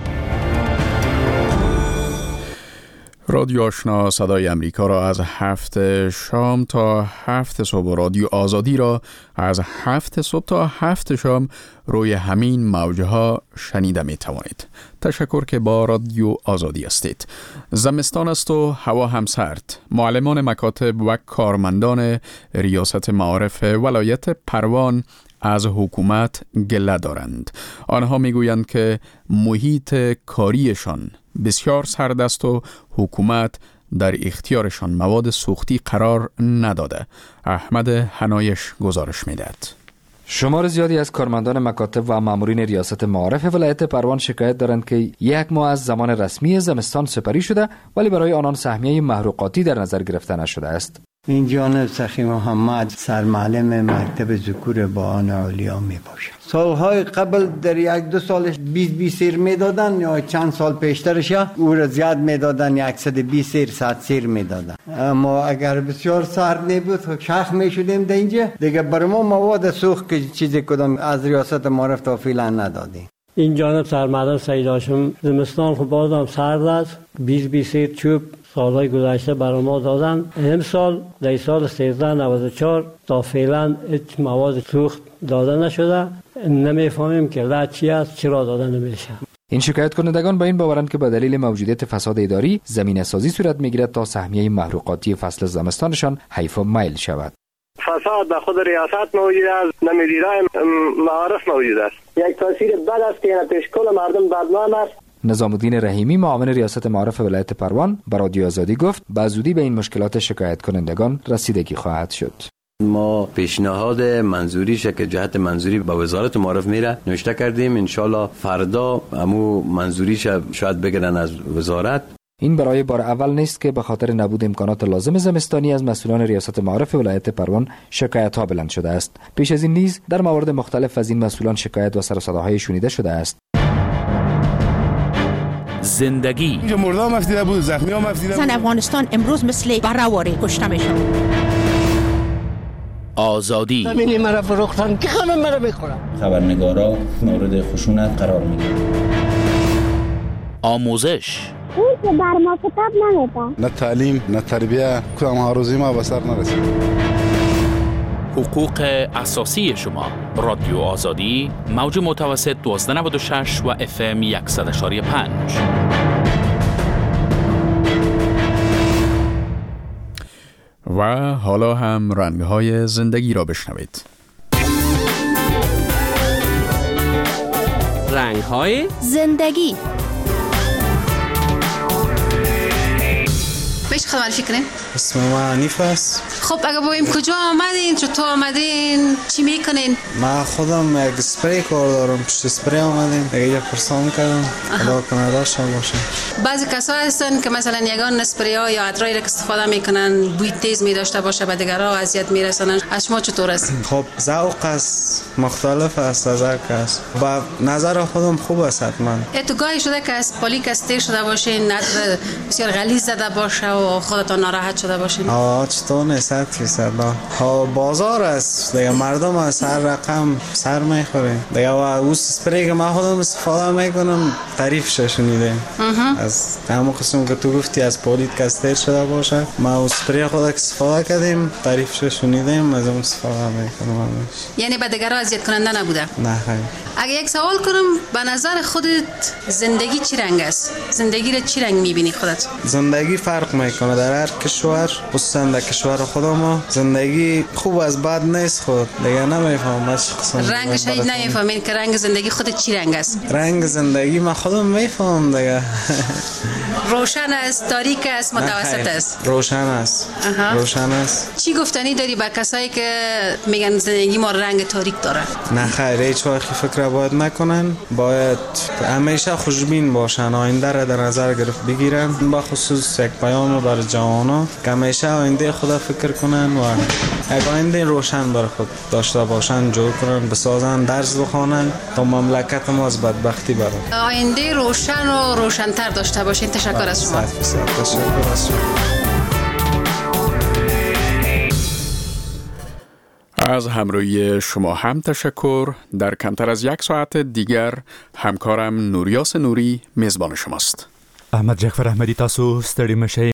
رادیو آشنا صدای امریکا را از هفت شام تا هفت صبح و رادیو آزادی را از هفت صبح تا هفت شام روی همین موجه ها شنیده می توانید. تشکر که با رادیو آزادی هستید. زمستان است و هوا هم سرد. معلمان مکاتب و کارمندان ریاست معارف ولایت پروان از حکومت گله دارند. آنها میگویند که محیط کاریشان بسیار سرد است و حکومت در اختیارشان مواد سوختی قرار نداده. احمد حنایش گزارش میدهد. شمار زیادی از کارمندان مکاتب و مامورین ریاست معارف ولایت پروان شکایت دارند که یک ماه از زمان رسمی زمستان سپری شده ولی برای آنان سهمیه محروقاتی در نظر گرفته نشده است. این جانب سخی محمد سرمعلم مکتب ذکور بهان علیا می باشد. سالهای قبل در یک دو سالش بیست بیست سیر می دادن یا چند سال پیشترش او را زیاد می دادن، صد و بیست سیر صد سیر می دادن. اما اگر بسیار سرد نبود شخ می شدیم در اینجا دیگه بر ما مواد سوخت که چیزی کدام از ریاست معارف تا فعلا ندادیم. این جانب سرمعلم سعید هاشم زمستان خب بازم سرد است. بیست بیست سیر چوب سالهای گذشته برای ما دادن. امسال در سال سیزده نود و چهار تا فعلا هیچ مواد سوخت داده نشده. نمیفهمیم که علت چی است، چرا داده نمیشه. این شکایت کنندگان با این باورند که به دلیل موجودیت فساد اداری زمینه سازی صورت میگیرد تا سهمیه محروقاتی فصل زمستانشان حیف و میل شود. فساد در خود ریاست موجود است، نمیدیرای معارف موجود است. یک تاثیر بد است که پیش کل مردم بدنام است. نظام الدین رحیمی معاون ریاست معارف ولایت پروان با رادیو آزادی گفت به زودی به این مشکلات شکایت کنندگان رسیدگی خواهد شد. ما پیشنهاد منظوریش که جهت منظوری با وزارت معارف میره نوشته کردیم. انشالله فردا همو منظوریش شاید بگیرن از وزارت. این برای بار اول نیست که به خاطر نبود امکانات لازم زمستانی از مسئولان ریاست معارف ولایت پروان شکایت ها بلند شده است. پیش از این نیز در موارد مختلف از این مسئولان شکایت و سر و صداهای شنیده شده است. زندگی اینجا مردا مفتیده بود، زخمی ها مفتیده بود. زن افغانستان امروز مثل براواره کشته میشن. آزادی زمینی مرا فروختن که خانم مرا میخورن. خبرنگارا مورد خشونت قرار میگیرن. آموزش اون که بر ما کتاب نمیده. نه تعلیم نه تربیه کدام هاروزی ما به سر نرسید. حقوق اساسی شما. رادیو آزادی موج متوسط دوازده نود و شش و اف ام صد و یک و پنج. و حالا هم رنگ‌های زندگی را بشنوید. رنگ‌های زندگی. بهش خود معرفی کنین؟ اسم ما حنیف است. خب اگه بایم کجا آمدین؟ چطور آمدین؟ چی میکنین؟ ما خودم یک سپری کار دارم، پشت سپری آمدیم دیگه یه پرسان کردم خدا کنه داشتم باشه. بعضی کسا هستن که مثلا یگان اسپری ها یا عطرایی که استفاده میکنن بوی تیز می داشته باشه به دیگرها اذیت میرسونن. از شما چطور است؟ خب ذوق است، مختلف است از هر کس. با نظر خودم خوب است حتما. تو گاهی شده که از پالیک استیر شده باشین، عطر بسیار غلیظ زده باشه و خودتون ناراحت شده باشین؟ آه چطور نیست فیصد. ها بازار است دیگه، مردم از هر رقم سر میخوره دیگه و اون سپری که من خودم استفاده میکنم تعریفش شنیده از همون قسم که تو گفتی از پالیت کستر شده باشه. ما اون سپری خود استفاده کردیم تعریفش شنیدیم از اون استفاده میکنم. یعنی به دیگرها اذیت کننده نبوده؟ نه خیر. اگه یک سوال کنم به نظر خودت زندگی چی رنگ است؟ زندگی رو چی رنگ میبینی خودت؟ زندگی فرق میکنه در هر کشور کشور، خصوصا در کشور خودم ما زندگی خوب از بد نیست. خود دیگه نمیفهمم از قسم رنگش هیچ نمیفهمین که رنگ زندگی خودت چی رنگ است؟ رنگ زندگی من خودم میفهمم دیگه. روشن است، تاریک است، متوسط است؟ روشن است. اها. روشن است. چی گفتنی داری با کسایی که میگن زندگی ما رنگ تاریک داره؟ نه خیر، هیچ وقت فکر باید نکنن. باید همیشه خوشبین باشن، آینده را در نظر گرفت بگیرن. با خصوص یک پیام برای جوانان که همیشه آینده خدا فکر کنن و یک آینده روشن برای خود داشته باشن، جور کنن، بسازن، درس بخوانن تا مملکت ما از بدبختی برن. آینده روشن و روشن‌تر داشته باشین. تشکر از شما. تشکر از شما. از همراهی شما هم تشکر. در کمتر از یک ساعت دیگر همکارم نوریاس نوری میزبان شماست. احمد جعفر احمدی، تاسو ستړي مشئ.